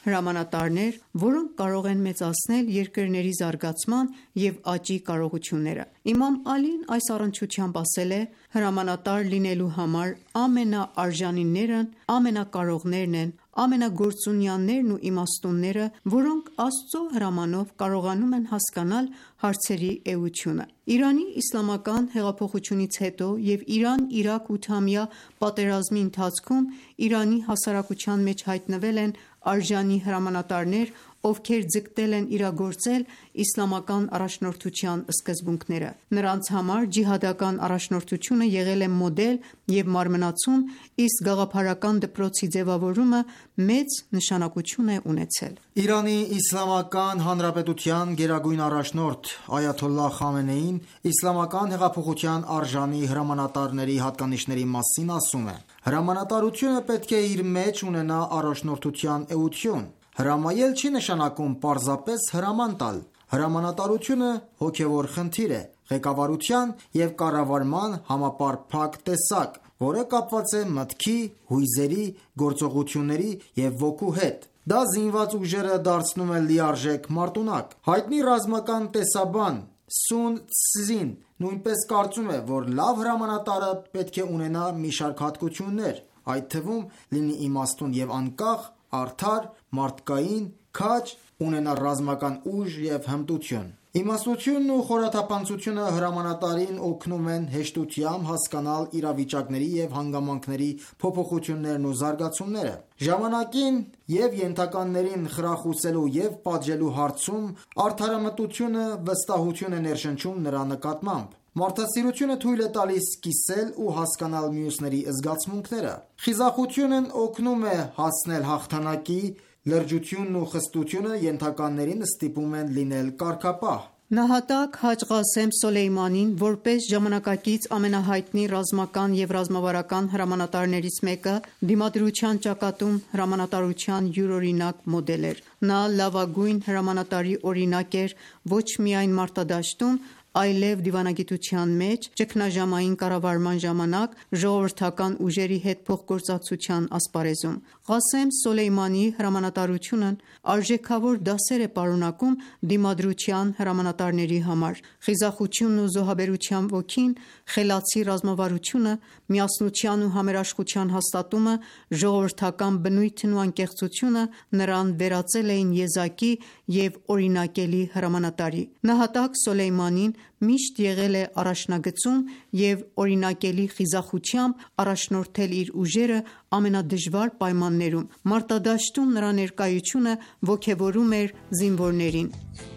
հրամանատարներ, որոնք կարող են մեծացնել երկրների զարգացման և աճի կարողությունները։ Իմամ Ալին այս առնչությամբ ասել է. «Հրամանատար լինելու համար ամենաարժանիներն ամենակարողներն են, ամենագործունյաներն ու իմաստունները, որոնք Աստծո հրամանով կարողանում են հասկանալ հարցերի էությունը»։ Իրանի իսլամական հեղափոխությունից հետո և Իրան-Իրաք ութամյա պատերազմի ընթացքում Իրանի հասարակության մեջ հայտնվել են արժանի հրամանատարներ, ովքեր ձգտել են իրագործել իսլամական առաջնորդության սկզբունքները։ Նրանց համար ջիհադական առաջնորդությունը եղել է մոդել և մարմնացում, իսկ գաղափարական դպրոցի ձևավորումը մեծ նշանակություն է ունեցել։ Իրանի Իսլամական Հանրապետության գերագույն առաջնորդ Այաթոլլահ Խամենեին իսլամական հեղափոխության արժանի հրամանատարների հատկանիշների մասին ասում է. «Հրամանատարությունը պետք է իր մեջ ունենա առաջնորդության էություն։ Հրամայել չի նշանակում պարզապես հրաման տալ։ Հրամանատարությունը հոգևոր խնդիր է, ղեկավարության և կառավարման համապարփակ տեսակ, որը կապված է մտքի, հույզերի, գործողությունների և ոգու հետ։ Դա զինված ուժերը դարձնում է լիարժեք մարտունակ։ Հայտնի ռազմական տեսաբան Սուն Ցզին նույնպես կարծում է, որ լավ հրամանատարը պետք է ունենա մի շարք հատկություններ, այդ թվում լինի իմաստուն և անկախ, արդար, մարդկային, քաջ, ունենա ռազմական ուժ և հմտություն։ Իմաստությունն ու խորաթափանցությունը հրամանատարին օգնում են հեշտությամբ հասկանալ իրավիճակների և հանգամանքների փոփոխություններն ու զարգացումները։ Ժամանակին և ենթականերին խրախուսելու և պատժելու հարցում արդարամտությունը վստահություն է ներշնչում նրա նկատմամբ։ Մարդասիրությունը թույլ է տալիս կիսել ու հասկանալ մյուսների զգացմունքները։ Խիզախությունն օգնում է հասնել հաղթանակի, լրջությունն ու խստությունը ենթականերին ստիպում են լինել կարգապահ։ Նահատակ Հաջ Ղասեմ Սոլեյմանին, որպես ժամանակակից ամենահայտնի ռազմական և ռազմավարական հրամանատարներից մեկը, դիմադրության ճակատում հրամանատարության յուրօրինակ մոդել էր։ Նա լավագույն հրամանատարի օրինակ էր ոչ միայն մարտադաշտում, այլև դիվանագիտության մեջ, ճգնաժամային կառավարման ժամանակ, ժողովրդական ուժերի հետ փոխգործակցության ասպարեզում։ Ղասեմ Սոլեյմանիի հրամանատարությունն արժեքավոր դասեր է պարունակում դիմադրության հրամանատարների համար։ Խիզախությունն ու զոհաբերության ոգին, խելացի ռազմավարությունը, միասնության ու համերաշխության հաստատումը, ժողովրդական բնույթն ու անկեղծությունը նրան վերածել էին եզակի և օրինակելի հրամանատարի։ Նահատակ Սոլեյմանին միշտ եղել է առաջնագծում և օրինակելի խիզախությամբ առաջնորդել իր ուժերը ամենադժվար պայմաններում։ Մարտադաշտում նրա ներկայությունը ոգևորում էր զինվորներին։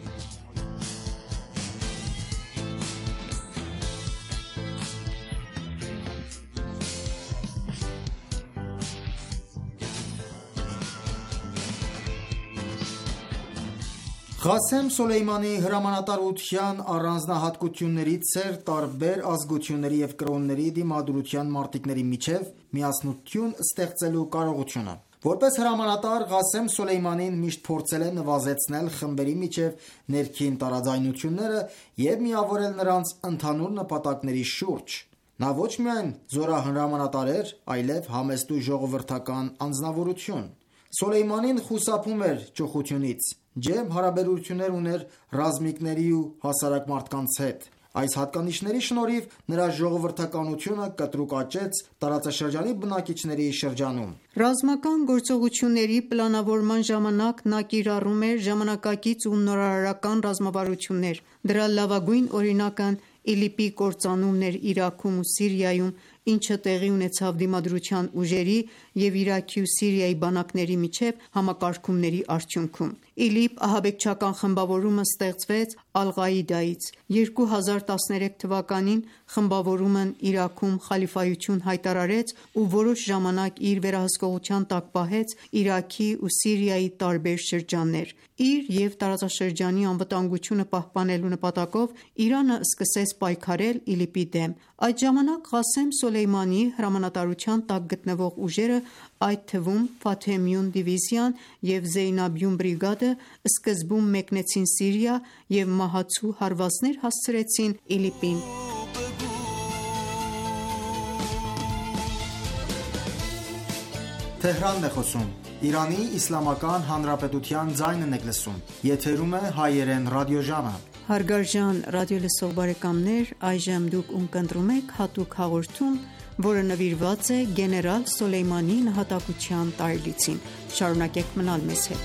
Ղասեմ Սոլեյմանի հրամանատարության առանձնահատկություններից էր տարբեր ազգությունների և կրոնների դիմադրության մարտիկների միջև միասնություն ստեղծելու կարողությունը։ Որպես հրամանատար Ղասեմ Սոլեյմանին միշտ փորձել է նվազեցնել խմբերի միջև ներքին տարաձայնությունները և միավորել նրանց ընդհանուր նպատակների շուրջ։ Նա ոչ միայն զորահրամանատար էր, այլև համեստ ու ժողովրդական անձնավորություն։ Սոլեյմանին խուսափում էր ճոխությունից, ջերմ հարաբերություններ ուներ ռազմիկների ու հասարակ մարդկանց հետ։ Այս հատկանիշների շնորհիվ նրա ժողովրդականությունը կտրուկ աճեց տարածաշրջանի բնակիչների շրջանում։ Ռազմական գործողությունների պլանավորման ժամանակ նա կիրառում էր ժամանակակից ու նորարարական ռազմավարություններ։ Դրա լավագույն օրինակն ԻԼԻՊ-ի կործանումն էր Իրաքում ու Սիրիայում, ինչը տեղի ունեցավ դիմադրության ուժերի և Իրաքի ու Սիրիայի բանակների միջև համակարգումների արդյունքում։ ԻԼԻՊ ահաբեկչական խմբավորումը ստեղծվեց Ալ-Ղաիդայից։ երկու հազար տասներեք թվականին խմբավորումն Իրաքում խալիֆայություն հայտարարեց ու որոշ ժամանակ իր վերահսկողության տակ պահեց Իրաքի ու Սիրիայի տարբեր շրջաններ։ Իր և տարածաշրջանի անվտանգությունը պահպանելու նպատակով Իրանը սկսեց պայքարել ԻԼԻՊ-ի դեմ։ Այդ ժամանակ Ղասեմ Սոլեյմանիի հրամանատարության տակ գտնվող ուժերը, այդ թվում Ֆաթեմիուն դիվիզիան և Զեյնաբիուն բրիգադը, սկզբում մեկնեցին Սիրիա և մահացու հարվածներ հասցրեցին ԻԼԻՊ-ին։ Թեհրանն է խոսում։ Իրանի Իսլամական Հանրապետության ձայնն եք լսում։ Եթերում է հայերեն ռադիոժամը։ Հարգարժան ռադիոլսող բարեկամներ, այժմ դուք ունկնդրում եք հատուկ հաղորդում, որը նվիրված է գեներալ Սոլեյմանի նահատակության տարելիցին։ Շարունակեք մնալ մեզ հետ։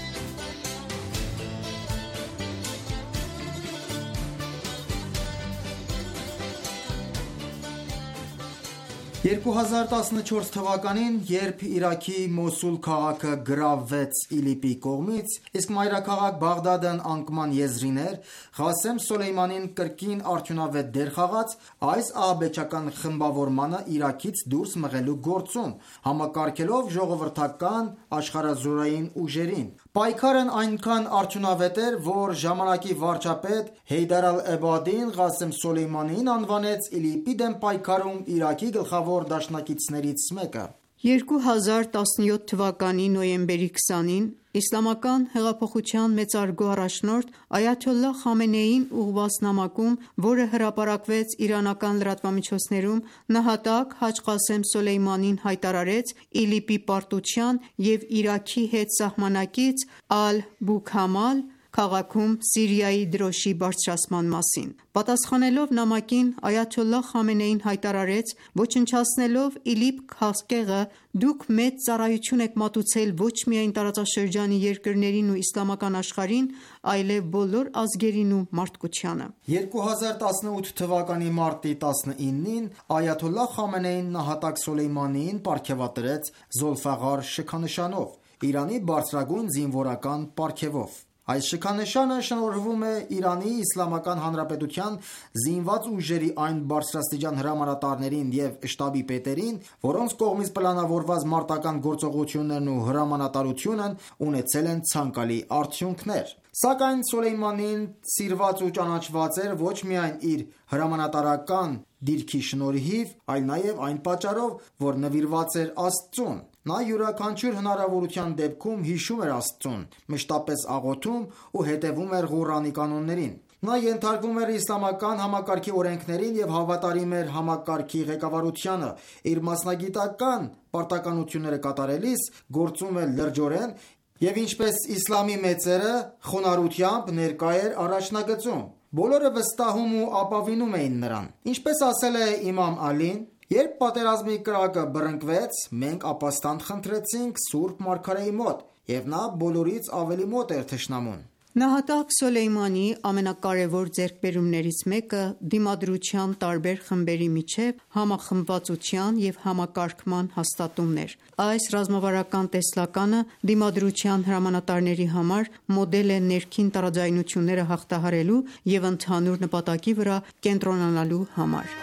երկու հազար տասնչորս թվականին, երբ Իրաքի Մոսուլ քաղաքը գրավվեց ԻԼԻՊ-ի կողմից, իսկ մայրաքաղաք Բաղդադն անկման եզրին էր, Ղասեմ Սոլեյմանին կրկին արդյունավետ դեր խաղաց այս ահաբեկչական խմբավորմանը Իրաքից դուրս մղելու գործում, համակարգելով ժողովրդական աշխարհազորային ուժերին։ Պայքարն այնքան արդյունավետ էր, որ ժամանակի վարչապետ Հեյդար Ալ-Էբադին Ղասեմ Սոլեյմանին անվանեց ԻԼԻՊ-ի դեմ պայքարում Իրաքի գլխավոր դաշնակիցներից մեկը։ երկու հազար տասնյոթ թվականի նոյեմբերի քսանին Իսլամական հեղափոխության մեծարգո առաջնորդ Այաթոլլահ Խամենեին ուղղված նամակում, որը հրապարակվեց իրանական լրատվամիջոցներում, նահատակ Հաջ Ղասեմ Սոլեյմանին հայտարարեց ԻԼԻՊ-ի պարտության և Իրաքի հետ սահմանակից Ալ-Բուքամալ քաղաքում Սիրիայի դրոշի բարձրացման մասին։ Պատասխանելով նամակին, Այաթոլլահ Խամենեին հայտարարեց. «Ոչնչացնելով ԻԼԻՊ քաղկեղը, դուք մեծ ծառայություն եք մատուցել ոչ միայն տարածաշրջանի երկրներին ու իսլամական աշխարհին, այլև բոլոր ազգերին ու մարդկությանը»։ երկու հազար տասնութ թվականի մարտի տասնինին Այաթոլլահ Խամենեին նահատակ Սոլեյմանիին պարգևատրեց Զոլֆաղար շքանշանով՝ Իրանի բարձրագույն զինվորական պարգևով։ Այս շքանշանը շնորհվում է Իրանի Իսլամական Հանրապետության զինված ուժերի այն բարձրաստիճան հրամանատարներին և շտաբի պետերին, որոնց կողմից պլանավորված մարտական գործողություններն ու հրամանատարությունն ունեցել են ցանկալի արդյունքներ։ Սակայն Սոլեյմանին սիրված ու ճանաչված էր ոչ միայն իր հրամանատարական դիրքի շնորհիվ, այլ նաև այն պատճառով, որ նվիրված էր Աստծուն։ Նա յուրաքանչյուր հնարավորության դեպքում հիշում էր Աստծուն, մշտապես աղոթում ու հետևում էր Ղուրանի կանոններին։ Նա ենթարկվում էր իսլամական համակարգի օրենքներին և հավատարիմ էր համակարգի ղեկավարությանը։ Իր մասնագիտական պարտականությունները կատարելիս գործում էր լրջորեն և ինչպես իսլամի մեծերը, խոնարհությամբ ներկա էր առաջնագծում։ Բոլորը վստահում ու ապավինում էին նրան։ Ինչպես ասել է Իմամ Ալին. «Երբ պատերազմի կրակը բռնկվեց, մենք ապաստան խնդրեցինք Սուրբ Մարգարեի մոտ, և նա բոլորից ավելի մոտ էր թշնամուն»։ Նահատակ Սոլեյմանի ամենակարևոր ձեռքբերումներից մեկը դիմադրության տարբեր խմբերի միջև համախմբվածության և համակարգման հաստատումն էր։ Այս ռազմավարական տեսլականը դիմադրության հրամանատարների համար մոդել է ներքին տարաձայնությունները հաղթահարելու և ընդհանուր նպատակի վրա կենտրոնանալու համար։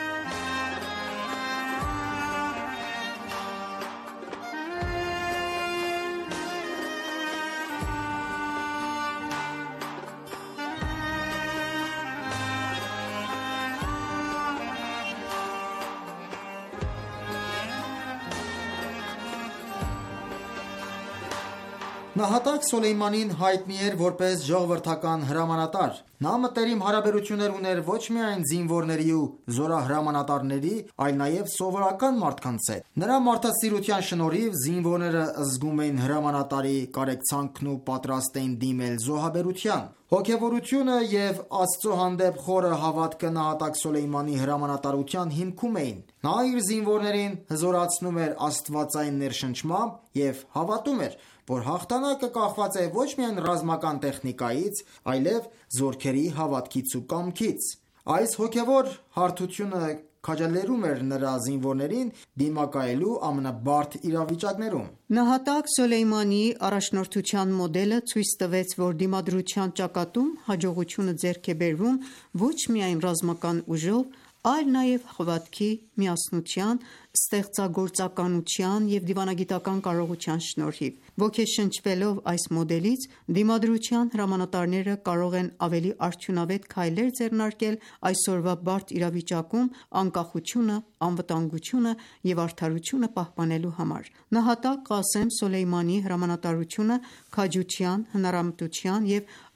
Նահատակ Սոլեյմանին հայտնի էր որպես ժողովրդական հրամանատար։ Նա մտերիմ հարաբերություններ ուներ ոչ միայն զինվորների ու զորահրամանատարների, այլ նաև սովորական մարդկանց հետ։ Նրա մարդասիրության շնորհիվ զինվորները զգում էին հրամանատարի կարեկցանքն ու պատրաստ էին դիմել զոհաբերության։ Հոգևորությունը և Աստծո հանդեպ խորը հավատքը նահատակ Սոլեյմանի հրամանատարության հիմքում էին։ Նա իր զինվորներին հզորացնում էր աստվածային ներշնչմամբ և հավատում էր, որ հաղթանակը կախված է ոչ միայն ռազմական տեխնիկայից, այլև զորքերի հավատքից ու կամքից։ Այս հոգևոր հարթությունը քաջալերում էր նրա զինվորներին դիմակայելու ամենաբարդ իրավիճակներում։ Նահատակ Սոլեյմանի առաջնորդության մոդելը ցույց տվեց, որ դիմադրության ճակատում հաջողությունը ձեռք է բերվում ոչ միայն ռազմական ուժով, այլ նաև հավատքի, միասնության, ստեղծագործականության և դիվանագիտական կարողության շնորհիվ։ Ոգեշնչվելով այս մոդելից, դիմադրության հրամանատարները կարող են ավելի արդյունավետ քայլեր ձեռնարկել այսօրվա բարդ իրավիճակում անկախությունը, անվտանգությունը և արդարությունը պահպանելու համար։ Նահատակ Ղասեմ Սոլեյմանի հրամանատարությունը քաջության, հնարամտության և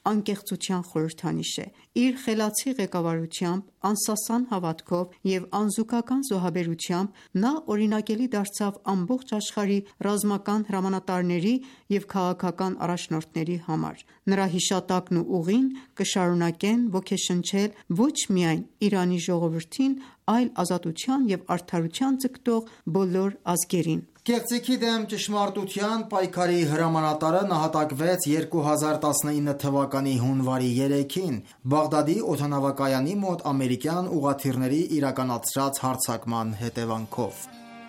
անկեղծության խորհրդանիշ է։ Իր խելացի ղեկավարությամբ, անսասան հավատքով և անզուգական զոհաբերությամբ նա օրինակելի դարձավ ամբողջ աշխարհի ռազմական հրամանատարների և քաղաքական առաջնորդների համար։ Նրա հիշատակն ու ուղին կշարունակեն ոգեշնչել ոչ միայն Իրանի ժողովրդին, այլ ազատության և արդարության ձգտող բոլոր ազգերին։ Կեղծիքի դեմ ճշմարտության պայքարի հրամանատարը նահատակվեց երկու հազար տասնինը թվականի հունվարի երեքին Բաղդադի օդանավակայանի մոտ ամերիկյան ուղղաթիռների իրականացրած հարձակման հետևանքով։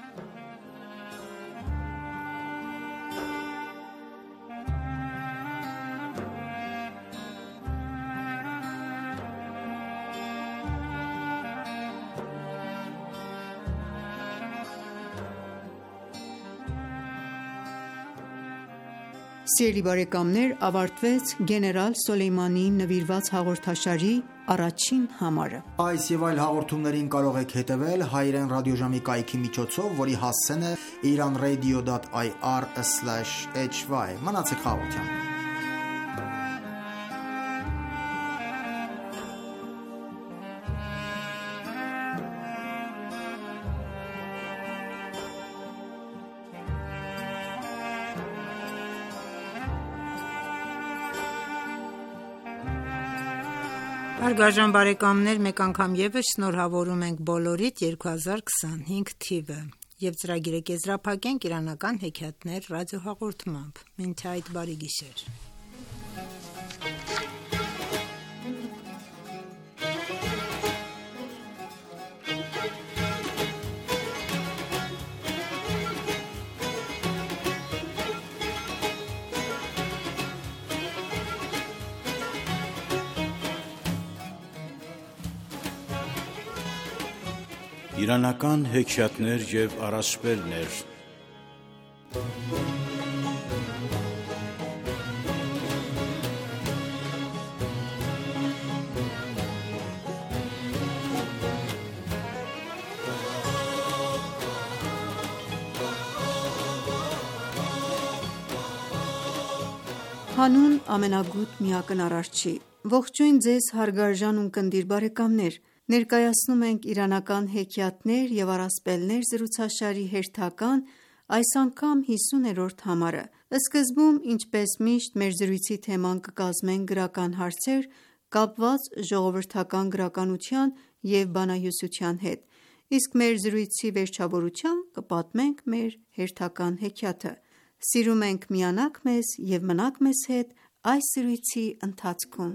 Սիրելի բարեկամներ, ավարտվեց գեներալ Սոլեյմանիին նվիրված հաղորդաշարի առաջին համարը։ Այս և այլ հաղորդումներին կարող եք հետևել հայրեն ռադիոժամի կայքի միջոցով, որի հասցեն է իրանradio dot i r slash h y։ Մնացեք խաղաղությամբ։ Հարգարժան բարեկամներ, մեկ անգամ ևս շնորհավորում ենք բոլորիդ երկու հազար քսանհինգ թիվը և ծրագիրը կեզրափակենք իրանական հեքիաթներ ռադիոհաղորդմամբ։ Մինչ այդ բարի գիշեր։ Իրանական հեքիաթներ և առասպելներ։ Հանուն ամենագութ միակն Արարչի։ Ողջույն ձեզ հարգարժան ունկնդիր բարեկամներ։ Ներկայացնում ենք իրանական հեքիաթներ և առասպելներ զրուցաշարի հերթական, այս անգամ հիսուներորդ համարը։ Սկզբում, ինչպես միշտ, մեր զրույցի թեման կկազմեն գրական հարցեր՝ կապված ժողովրդական գրականության և բանահյուսության հետ, իսկ մեր զրույցի վերջավորությամբ կպատմենք մեր հերթական հեքիաթը։ Սիրում ենք միանաք մեզ և մնաք մեզ հետ այս զրույցի ընթացքում։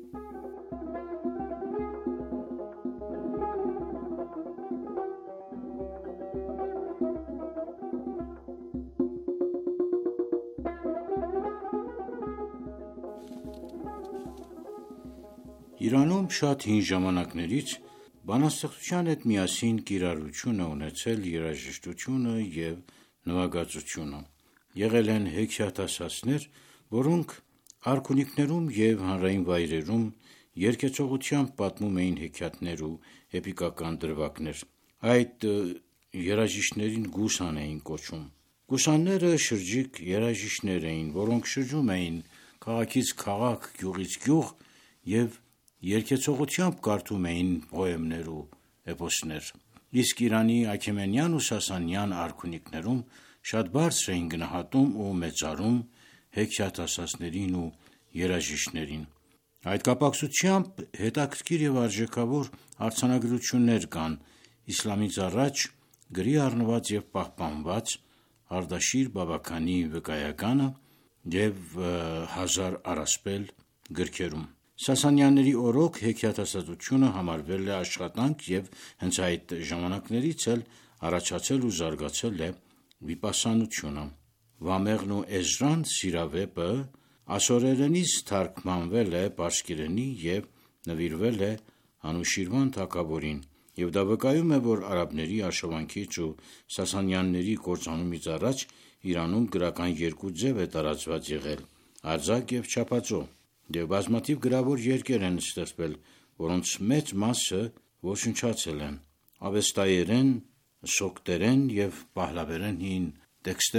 Իրանում շատ հին ժամանակներից բանաստեղծության հետ միասին կիրառություն է ունեցել երաժշտությունը և նվագածությունը։ Եղել են հեքիաթասացներ, որոնք արքունիքներում և հանրային վայրերում երգեցողությամբ պատմում էին հեքիաթներ ու էպիկական դրվագներ։ Այդ երաժիշտներին գուսան էին կոչում։ Գուսանները շրջիկ երաժիշտներ էին, որոնք շրջում էին քաղաքից քաղաք, գյուղից գյուղ և երգեցողությամբ կարդում էին պոեմներ ու էպոսներ։ Իսկ Իրանի Աքեմենյան ու Սասանյան արքունիքներում շատ բարձր էին գնահատում ու մեծարում հեքիաթասացներին ու երաժիշտներին։ Այդ կապակցությամբ հետաքրքիր և արժեքավոր արձանագրություններ կան իսլամից առաջ գրի առնված և պահպանված Արտաշիր Բաբաքանի վկայականը և հազար առասպել գրքերում։ Սասանյանների օրոք հեքիաթասացությունը համարվել է աշխատանք և հենց այդ ժամանակներից էլ առաջացել ու զարգացել է վիպասանությունը։ Վամեղն ու Էզրան սիրավեպը ասորերենից թարգմանվել է պարսկերենի և նվիրվել է Անուշիրվան թագավորին, և դա վկայում է, որ արաբների արշավանքից ու Սասանյանների կործանումից առաջ Իրանում գրական երկու ձև է տարածված եղել՝ արձակ և չափածո, և բազմաթիվ գրավոր երկեր են ստեղծվել, որոնց մեծ մասը ոչնչացել են։ Ավեստայերեն, սոկտերեն և պահլավերեն հին տեքստերում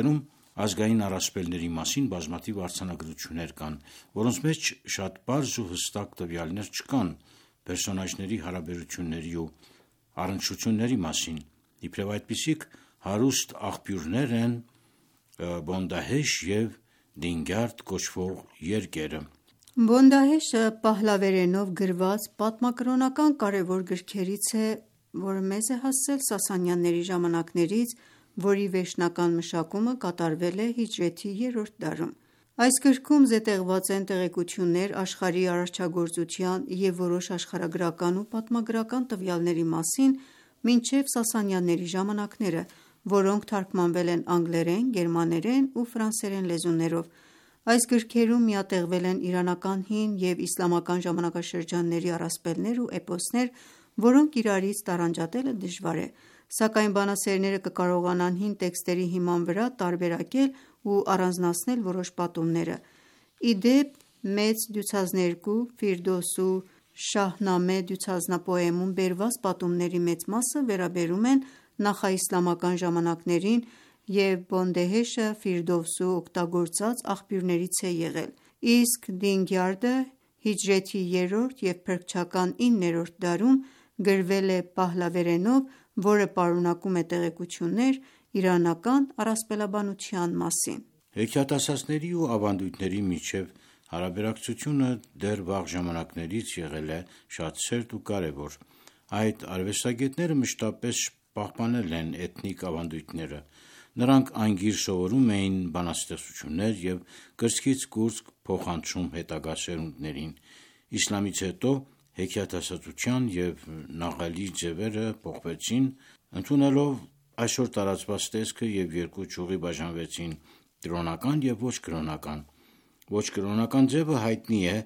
Ազգային առասպելների մասին բազմաթիվ արձանագրություններ կան, որոնց մեջ շատ պարզ ու հստակ տվյալներ չկան պերսոնաժների հարաբերությունների ու առնչությունների մասին։ Իբրև այդպիսիք հարուստ աղբյուրներ են Բոնդահեշ և Դինգյարդ կոչվող երկերը։ Բոնդահեշը պահլավերենով գրված պատմակրոնական կարևոր գրքերից է, որը մեզ է հասել Սասանյանների ժամանակներից, որի վերջնական մշակումը կատարվել է հիջրեթի երրորդ դարում։ Այս գրքում զետեղված են տեղեկություններ աշխարհի արարչագործության և որոշ աշխարհագրական ու պատմագրական տվյալների մասին մինչև Սասանյանների ժամանակները, որոնք թարգմանվել են անգլերեն, գերմաներեն ու ֆրանսերեն լեզուներով։ Այս գրքերում միատեղվել են իրանական հին և իսլամական ժամանակաշրջանների առասպելներ ու էպոսներ, որոնք իրարից տարանջատելը դժվար է, սակայն բանասերները կկարողանան հին տեքստերի հիման վրա տարբերակել ու առանձնացնել որոշ պատումները։ Ի դեպ, մեծ դյուցազներկու Ֆիրդոս ու Շահնամե դյուցազնապոեմում բերված պատումների մեծ մասը վերաբերում են նախաիսլամական ժամանակներին և Բոնդահեշը Ֆիրդովսու օգտագործած աղբյուրներից է եղել, իսկ Դինգյարդը հիջրեթի երրորդ և փրկչական իններորդ դարում գրվել է պահլավերենով, որը պարունակում է տեղեկություններ իրանական առասպելաբանության մասին։ Հեքիաթասացների ու ավանդույթների միջև հարաբերակցությունը դեռ վաղ ժամանակներից եղել է շատ սերտ ու կարևոր։ Այդ արվեստագետները մշտապես պահպանել են էթնիկ ավանդույթները։ Նրանք անգիր սովորում էին բանաստեղծություններ և կրծքից կուրծք փոխանցում հետագա սերունդներին։ Իսլամից հետո հեքիաթասացության և նաղալի ձևերը փոխվեցին, ընդունելով այսօր տարածված տեսքը և երկու ճյուղի բաժանվեցին կրոնական և ոչ կրոնական։ Ոչ կրոնական ձևը հայտնի է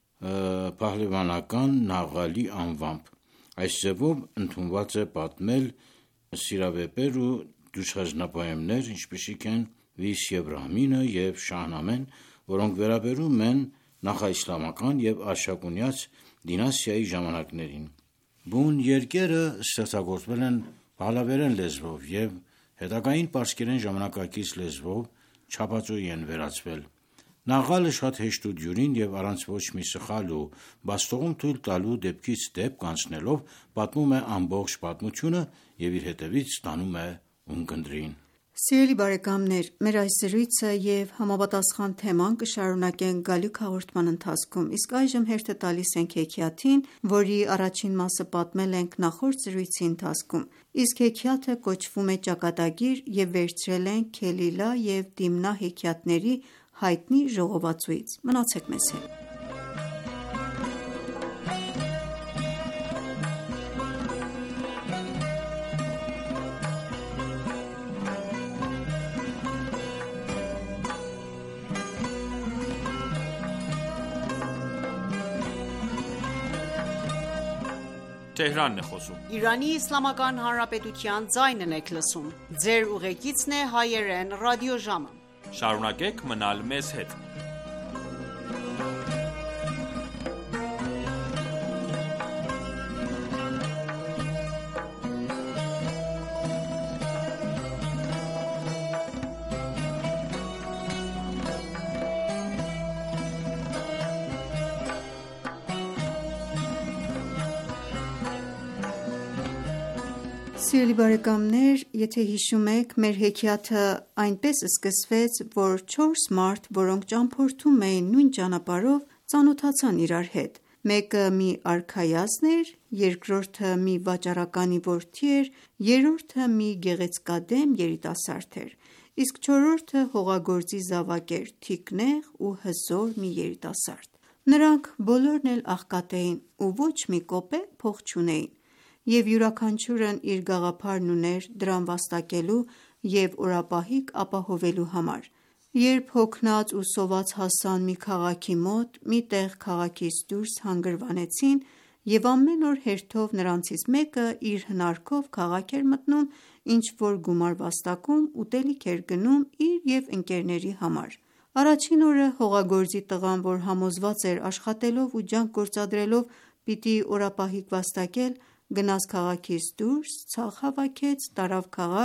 փահլևանական նաղալի անվամբ։ Այս ձևով ընդունված է պատմել սիրավեպեր ու դյուցազնապոեմներ, ինչպիսիք են Վիս և Ռահմինը և Շահնամեն, որոնք վերաբերում են նախաիսլամական և արշակունյաց դինաստիայի ժամանակներին։ Բուն երկերը ստեղծագործվել են պահլավերեն լեզվով և հետագային պարսկերեն ժամանակակից լեզվով չափածոյի են վերածվել։ Նաղալը շատ հեշտ ու դյուրին և առանց ոչ մի սխալ ու բացթողում թույլ տալու դեպքից դեպք անցնելով պատմում է ամբողջ պատմությունը և իր հետևից տանում է ունկնդրին։ Սիրելի բարեկամներ, մեր այս զրույցը և համապատասխան թեման կշարունակենք գալիք հաղորդման ընթացքում, իսկ այժմ հերթը տալիս ենք հեքիաթին, որի առաջին մասը պատմել ենք նախորդ զրույցի ընթացքում, իսկ հեքիաթը կոչվում է Ճակատագիր և վերցրել ենք Քելիլա և Դիմնա հեքիաթների հայտնի ժողովածուից։ Մնացեք մեզ հետ։ Իրանի Իսլամական Հանրապետության ձայնն եք լսում։ Ձեր ուղեկիցն է հայերեն ռադիոժամը։ Շարունակեք մնալ մեզ հետ։ Սիրելի բարեկամներ, եթե հիշում եք, մեր հեքիաթը այնպես սկսվեց, որ չորս մարդ, որոնք ճամփորդում էին նույն ճանապարհով, ծանոթացան իրար հետ։ Մեկը մի արքայազն էր, երկրորդը մի վաճառականի որդի էր, երրորդը մի գեղեցկադեմ երիտասարդ էր, իսկ չորրորդը հողագործի զավակ էր, թիկնեղ ու հզոր մի երիտասարդ։ Նրանք բոլորն էլ աղքատ էին ու ոչ մի կոպեկ փող չունեին, և յուրաքանչյուրն իր գաղափարն ուներ դրամ վաստակելու և օրապահիկ ապահովելու համար։ Երբ հոգնած ու սոված հասան մի քաղաքի մոտ, մի տեղ քաղաքից դուրս հանգրվանեցին և ամեն օր հերթով նրանցից մեկը իր հնարքով քաղաք էր մտնում, ինչ-որ գումար վաստակում, ուտելիք էր գնում իր և ընկերների համար։ Առաջին օրը հողագործի տղան, որ համոզված էր աշխատելով ու ջանք գործադրելով պիտի օրապահիկ վաստակել, գնաց քաղաքից դուրս, ցախ հավաքեց, տարավ քաղաք,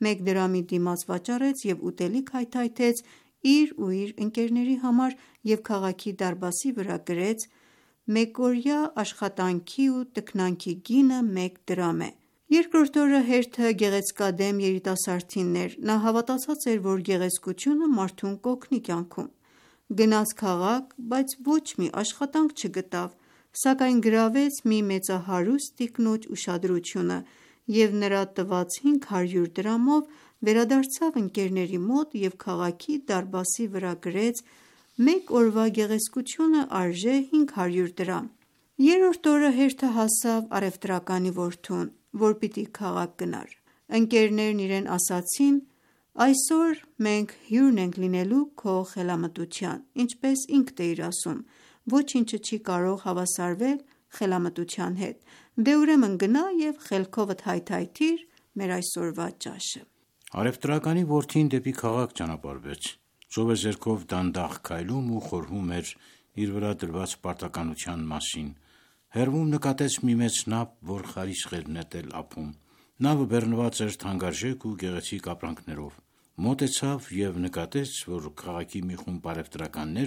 մեկ դրամի դիմաց վաճառեց և ուտելիք հայթայթեց իր ու իր ընկերների համար և քաղաքի դարպասի վրա գրեց. «Մեկօրյա աշխատանքի ու տքնանքի գինը մեկ դրամ է»։ Երկրորդ օրը հերթը գեղեցկադեմ երիտասարդինն էր։ Նա հավատացած էր, որ գեղեցկությունը մարդուն կօգնի կյանքում։ Գնաց քաղաք, բայց ոչ մի աշխատանք չգտավ, սակայն գրավեց մի մեծահարուստ տիկնոջ ուշադրությունը և նրա տված հինգ հարյուր դրամով վերադարձավ ընկերների մոտ և քաղաքի դարպասի վրա գրեց. «Մեկ օրվա գեղեցկությունը արժե հինգ հարյուր դրամ»։ Երրորդ օրը հերթը հասավ առևտրականի որդուն, որ պիտի քաղաք գնար։ Ընկերներն իրեն ասացին. «Այսօր մենք հյուրն ենք լինելու քո խելամտության, ինչպես ինքդ էիր ասում, ոչինչը չի կարող հավասարվել խելամտության հետ, դե ուրեմն գնա և խելքովդ հայթայթիր մեր այսօրվա ճաշը»։ Առևտրականի որդին դեպի քաղաք ճանապարհվեց, ծովեզերքով դանդաղ քայլում ու խորհում էր իր վրա դրված պարտականության մասին։ Հեռվում նկատեց մի մեծ նավ, որ խարիսկ էր նետել ափում։ Նավը բեռնված էր թանկարժեք ու գեղեցիկ ապրանքներով։ Մոտեցավ և նկատեց, որ քաղաքի մի խումբ առևտրականներ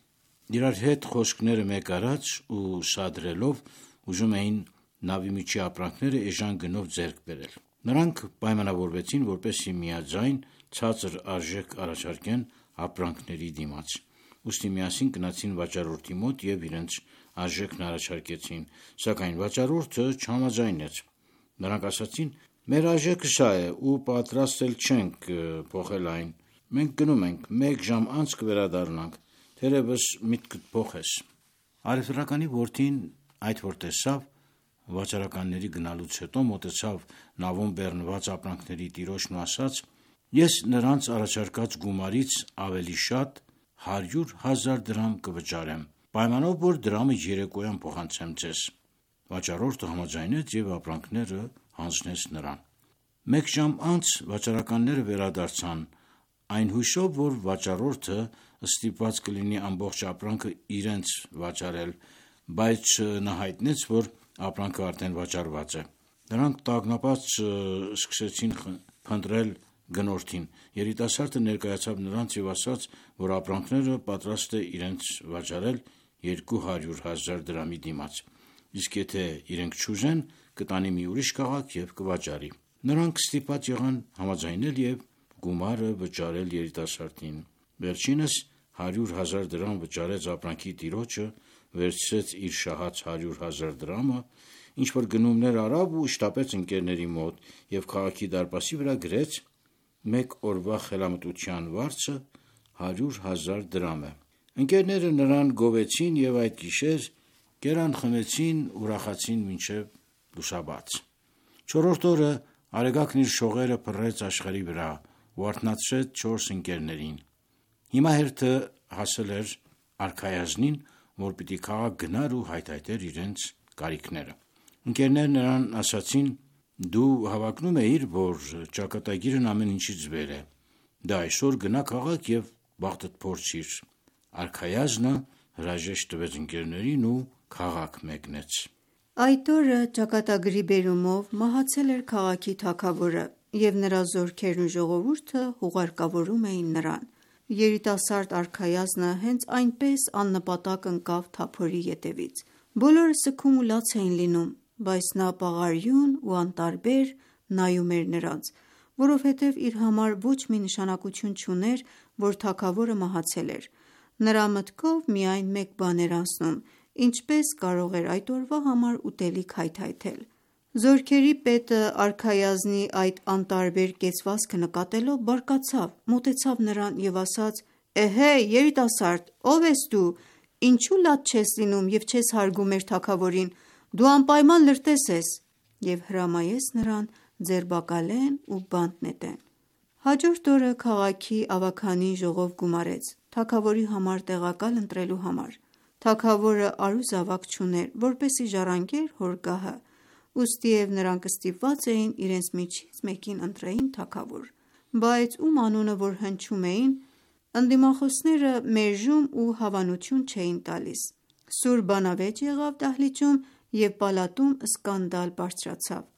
իրար հետ խոսքները մեկ արած ու սադրելով ուզում էին նավի միջի ապրանքները էժան գնով ձեռք բերել։ Նրանք պայմանավորվեցին, որպեսզի միաձայն ցածր արժեք առաջարկեն ապրանքների դիմաց։ Ուստի միասին գնացին վաճառորդի մոտ և իրենց արժեքն առաջարկեցին, սակայն վաճառորդը չհամաձայնեց։ Նրանք ասացին. «Մեր արժեքը սա է ու պատրաստ էլ չենք փոխել այն։ Մենք գնում ենք, մեկ ժամ անց կվերադառնանք, թերևս միտքդ փոխես»։ Առևտրականի որդին այդ որ տեսավ, վաճառականների գնալուց հետո մոտեցավ նավում բեռնված ապրանքների տիրոջն ու ասաց. «Ես նրանց առաջարկած գումարից ավելի շատ հարյուր հազար դրամ կվճարեմ, պայմանով, որ դրամը երեկոյան փոխանցեմ ձեզ»։ Վաճառորդը համաձայնեց և ապրանքները հանձնեց նրան։ Մեկ ժամ անց վաճառականները վերադարձան, այն հույսով, որ վաճառորդը ստիպված կլինի ամբողջ ապրանքը իրենց վաճառել, բայց նա հայտնեց, որ ապրանքը արդեն վաճառված է։ Նրանք տագնապած սկսեցին փնտրել գնորդին։ Երիտասարդը ներկայացավ նրանց և ասաց, որ ապրանքները պատրաստ է իրենց վաճառել երկու հարյուր հազար դրամի դիմաց, իսկ եթե իրենք չուզեն, կտանի մի ուրիշ քաղաք և կվաճառի։ Նրանք ստիպված եղան համաձայնել և գումարը վճարել երիտասարդին։ Վերջինս հարյուր հազար դրամ վճարեց ապրանքի տիրոջը, վերցրեց իր շահած հարյուր հազար դրամը, ինչ-որ գնումներ արավ ու շտապեց ընկերների մոտ և քաղաքի դարպասի վրա գրեց. «Մեկ օրվա խելամտության վարձը հարյուր հազար դրամ է»։ Ընկերները նրան գովեցին և այդ գիշեր կերան խմեցին, ուրախացին մինչև լուսաբաց։ Չորրորդ օրը Արեգակն իր շողերը փռեց աշխարհի վրա ու արթնացրեց չորս ընկերներին։ Հիմա հերթը հասել էր արքայազնին, որ պիտի քաղաք գնար ու հայթայթեր իրենց կարիքները։ Ընկերներն նրան ասացին. «Դու հավակնում էիր, որ ճակատագիրն ամեն ինչից վեր է։ Դե այսօր գնա քաղաք և բախտդ փորձիր»։ Արքայազնը հրաժեշտ տվեց ընկերներին ու քաղաք մեկնեց։ Այդ օրը ճակատագրի բերումով մահացել էր քաղաքի թագավորը, և նրա զորքերն ու ժողովուրդը հուղարկավորում էին նրան։ Երիտասարդ արքայազնը հենց այնպես աննպատակ ընկավ թափորի ետևից։ Բոլորը սգում ու լաց էին լինում, բայց նա պաղարյուն ու անտարբեր նայում էր նրանց, որովհետև իր համար ոչ մի նշանակություն չուներ, որ թագավորը մահացել էր։ Նրա մտքով միայն մեկ բան էր անցնում՝ ինչպես կարող էր այդ օրվա համար ուտելիք հայթայթել։ Զորքերի պետը արքայազնի այդ անտարբեր կեցվածքը նկատելով բարկացավ, մոտեցավ նրան և ասաց. «Էհե, երիտասարդ, ո՞վ ես դու, ինչու լաց չես լինում և չես հարգում մեր թագավորին, դու անպայման լրտես ես»։ Եվ հրամայեց նրան ձերբակալեն ու բանտ նետեն։ Հաջորդ օրը քաղաքի ավագանին ժողով գումարեց՝ թագավորի համար տեղակալ ընտրելու համար։ Թագավորը առու զավակ չուներ, որպեսզի ժառանգեր հորգահը, ուստիև նրանք ստիպված էին իրենց միջից մեկին ընտրեին թագավոր։ Բայց ում անունը որ հնչում էին, ընդդիմախոսները մերժում ու հավանություն չէին տալիս։ Սուր բանավեճ եղավ դահլիճում և պալատում սկանդալ բարձրացավ։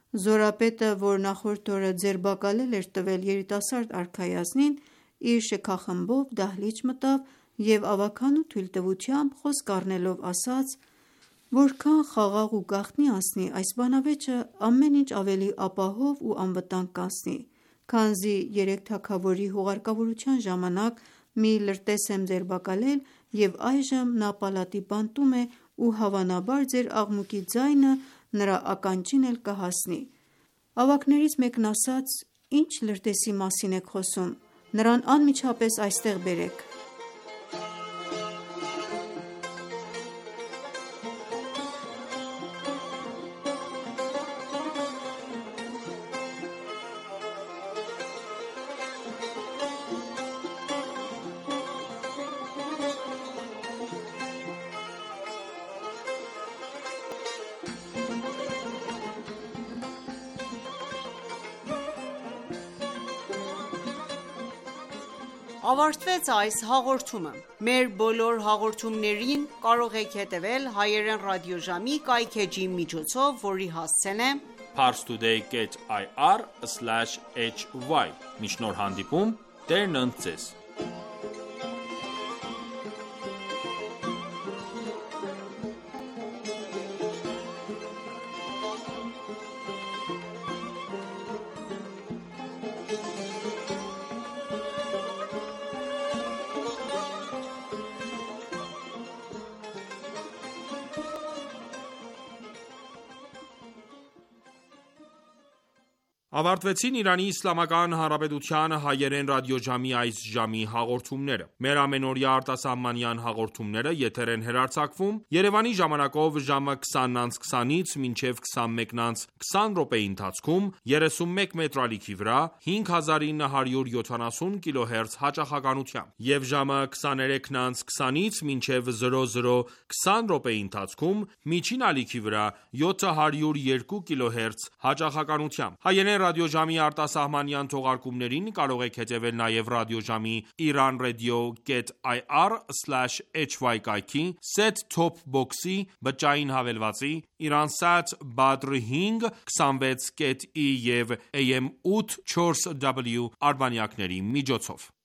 Զորապետը, որ նախորդ օրը ձերբակալել էր տվել երիտասարդ արքայազնին, իր շքախմբով դահլիճ մտավ և ավագանու թույլտվությամբ խոսք առնելով ասաց. «Որքան խաղաղ ու գաղտնի անցնի այս բանավեճը, ամեն ինչ ավելի ապահով ու անվտանգ կանցնի, քանզի երեք թագավորի հուղարկավորության ժամանակ մի լրտես եմ ձերբակալել և այժմ նա պալատի բանտում է ու հավանաբար ձեր աղմուկի ձայնը նրա ականջին էլ կհասնի»։ Ավագներից մեկն ասաց. «Ինչ լրտեսի մասին եք խոսում, նրան անմիջապես այստեղ բերեք»։ Ավարտվեց այս հաղորդումը։ Մեր բոլոր հաղորդումներին կարող եք հետևել հայերեն ռադիոժամի կայքէջի միջոցով, որի հասցեն է parstoday dot i r slash h y։ Մինչ նոր հանդիպում, Տերն ընդ ձեզ։ Ավարտվեցին Իրանի Իսլամական Հանրապետության հայերեն ռադիոժամի այս ժամի հաղորդումները։ Մեր ամենօրյա արտասահմանյան հաղորդումները եթեր են հեռարձակվում Երևանի ժամանակով ժամը քսանից քսանից մինչև քսանմեկից քսան րոպեի ընթացքում երեսունմեկ մետրալիքի վրա հինգ հազար ինը հարյուր յոթանասուն կիլոհերց հաճախականությամբ և ժամը քսաներեքից քսանից մինչև զրո զրո քսան րոպեի ընթացքում միջին ալիքի վրա յոթ հարյուր երկու կիլոհերց հաճախականությամբ։ Հայերեն ռադիոժամի արտասահմանյան թողարկումներին կարող եք հետևել նաև ռադիոժամի iranradio dot i r slash h y կայքի, set-top box-ի, բջջային հավելվածի, Iransat Badr հինգ քսանվեց կետ ի և A M ութ չորս W արբանյակների միջոցով։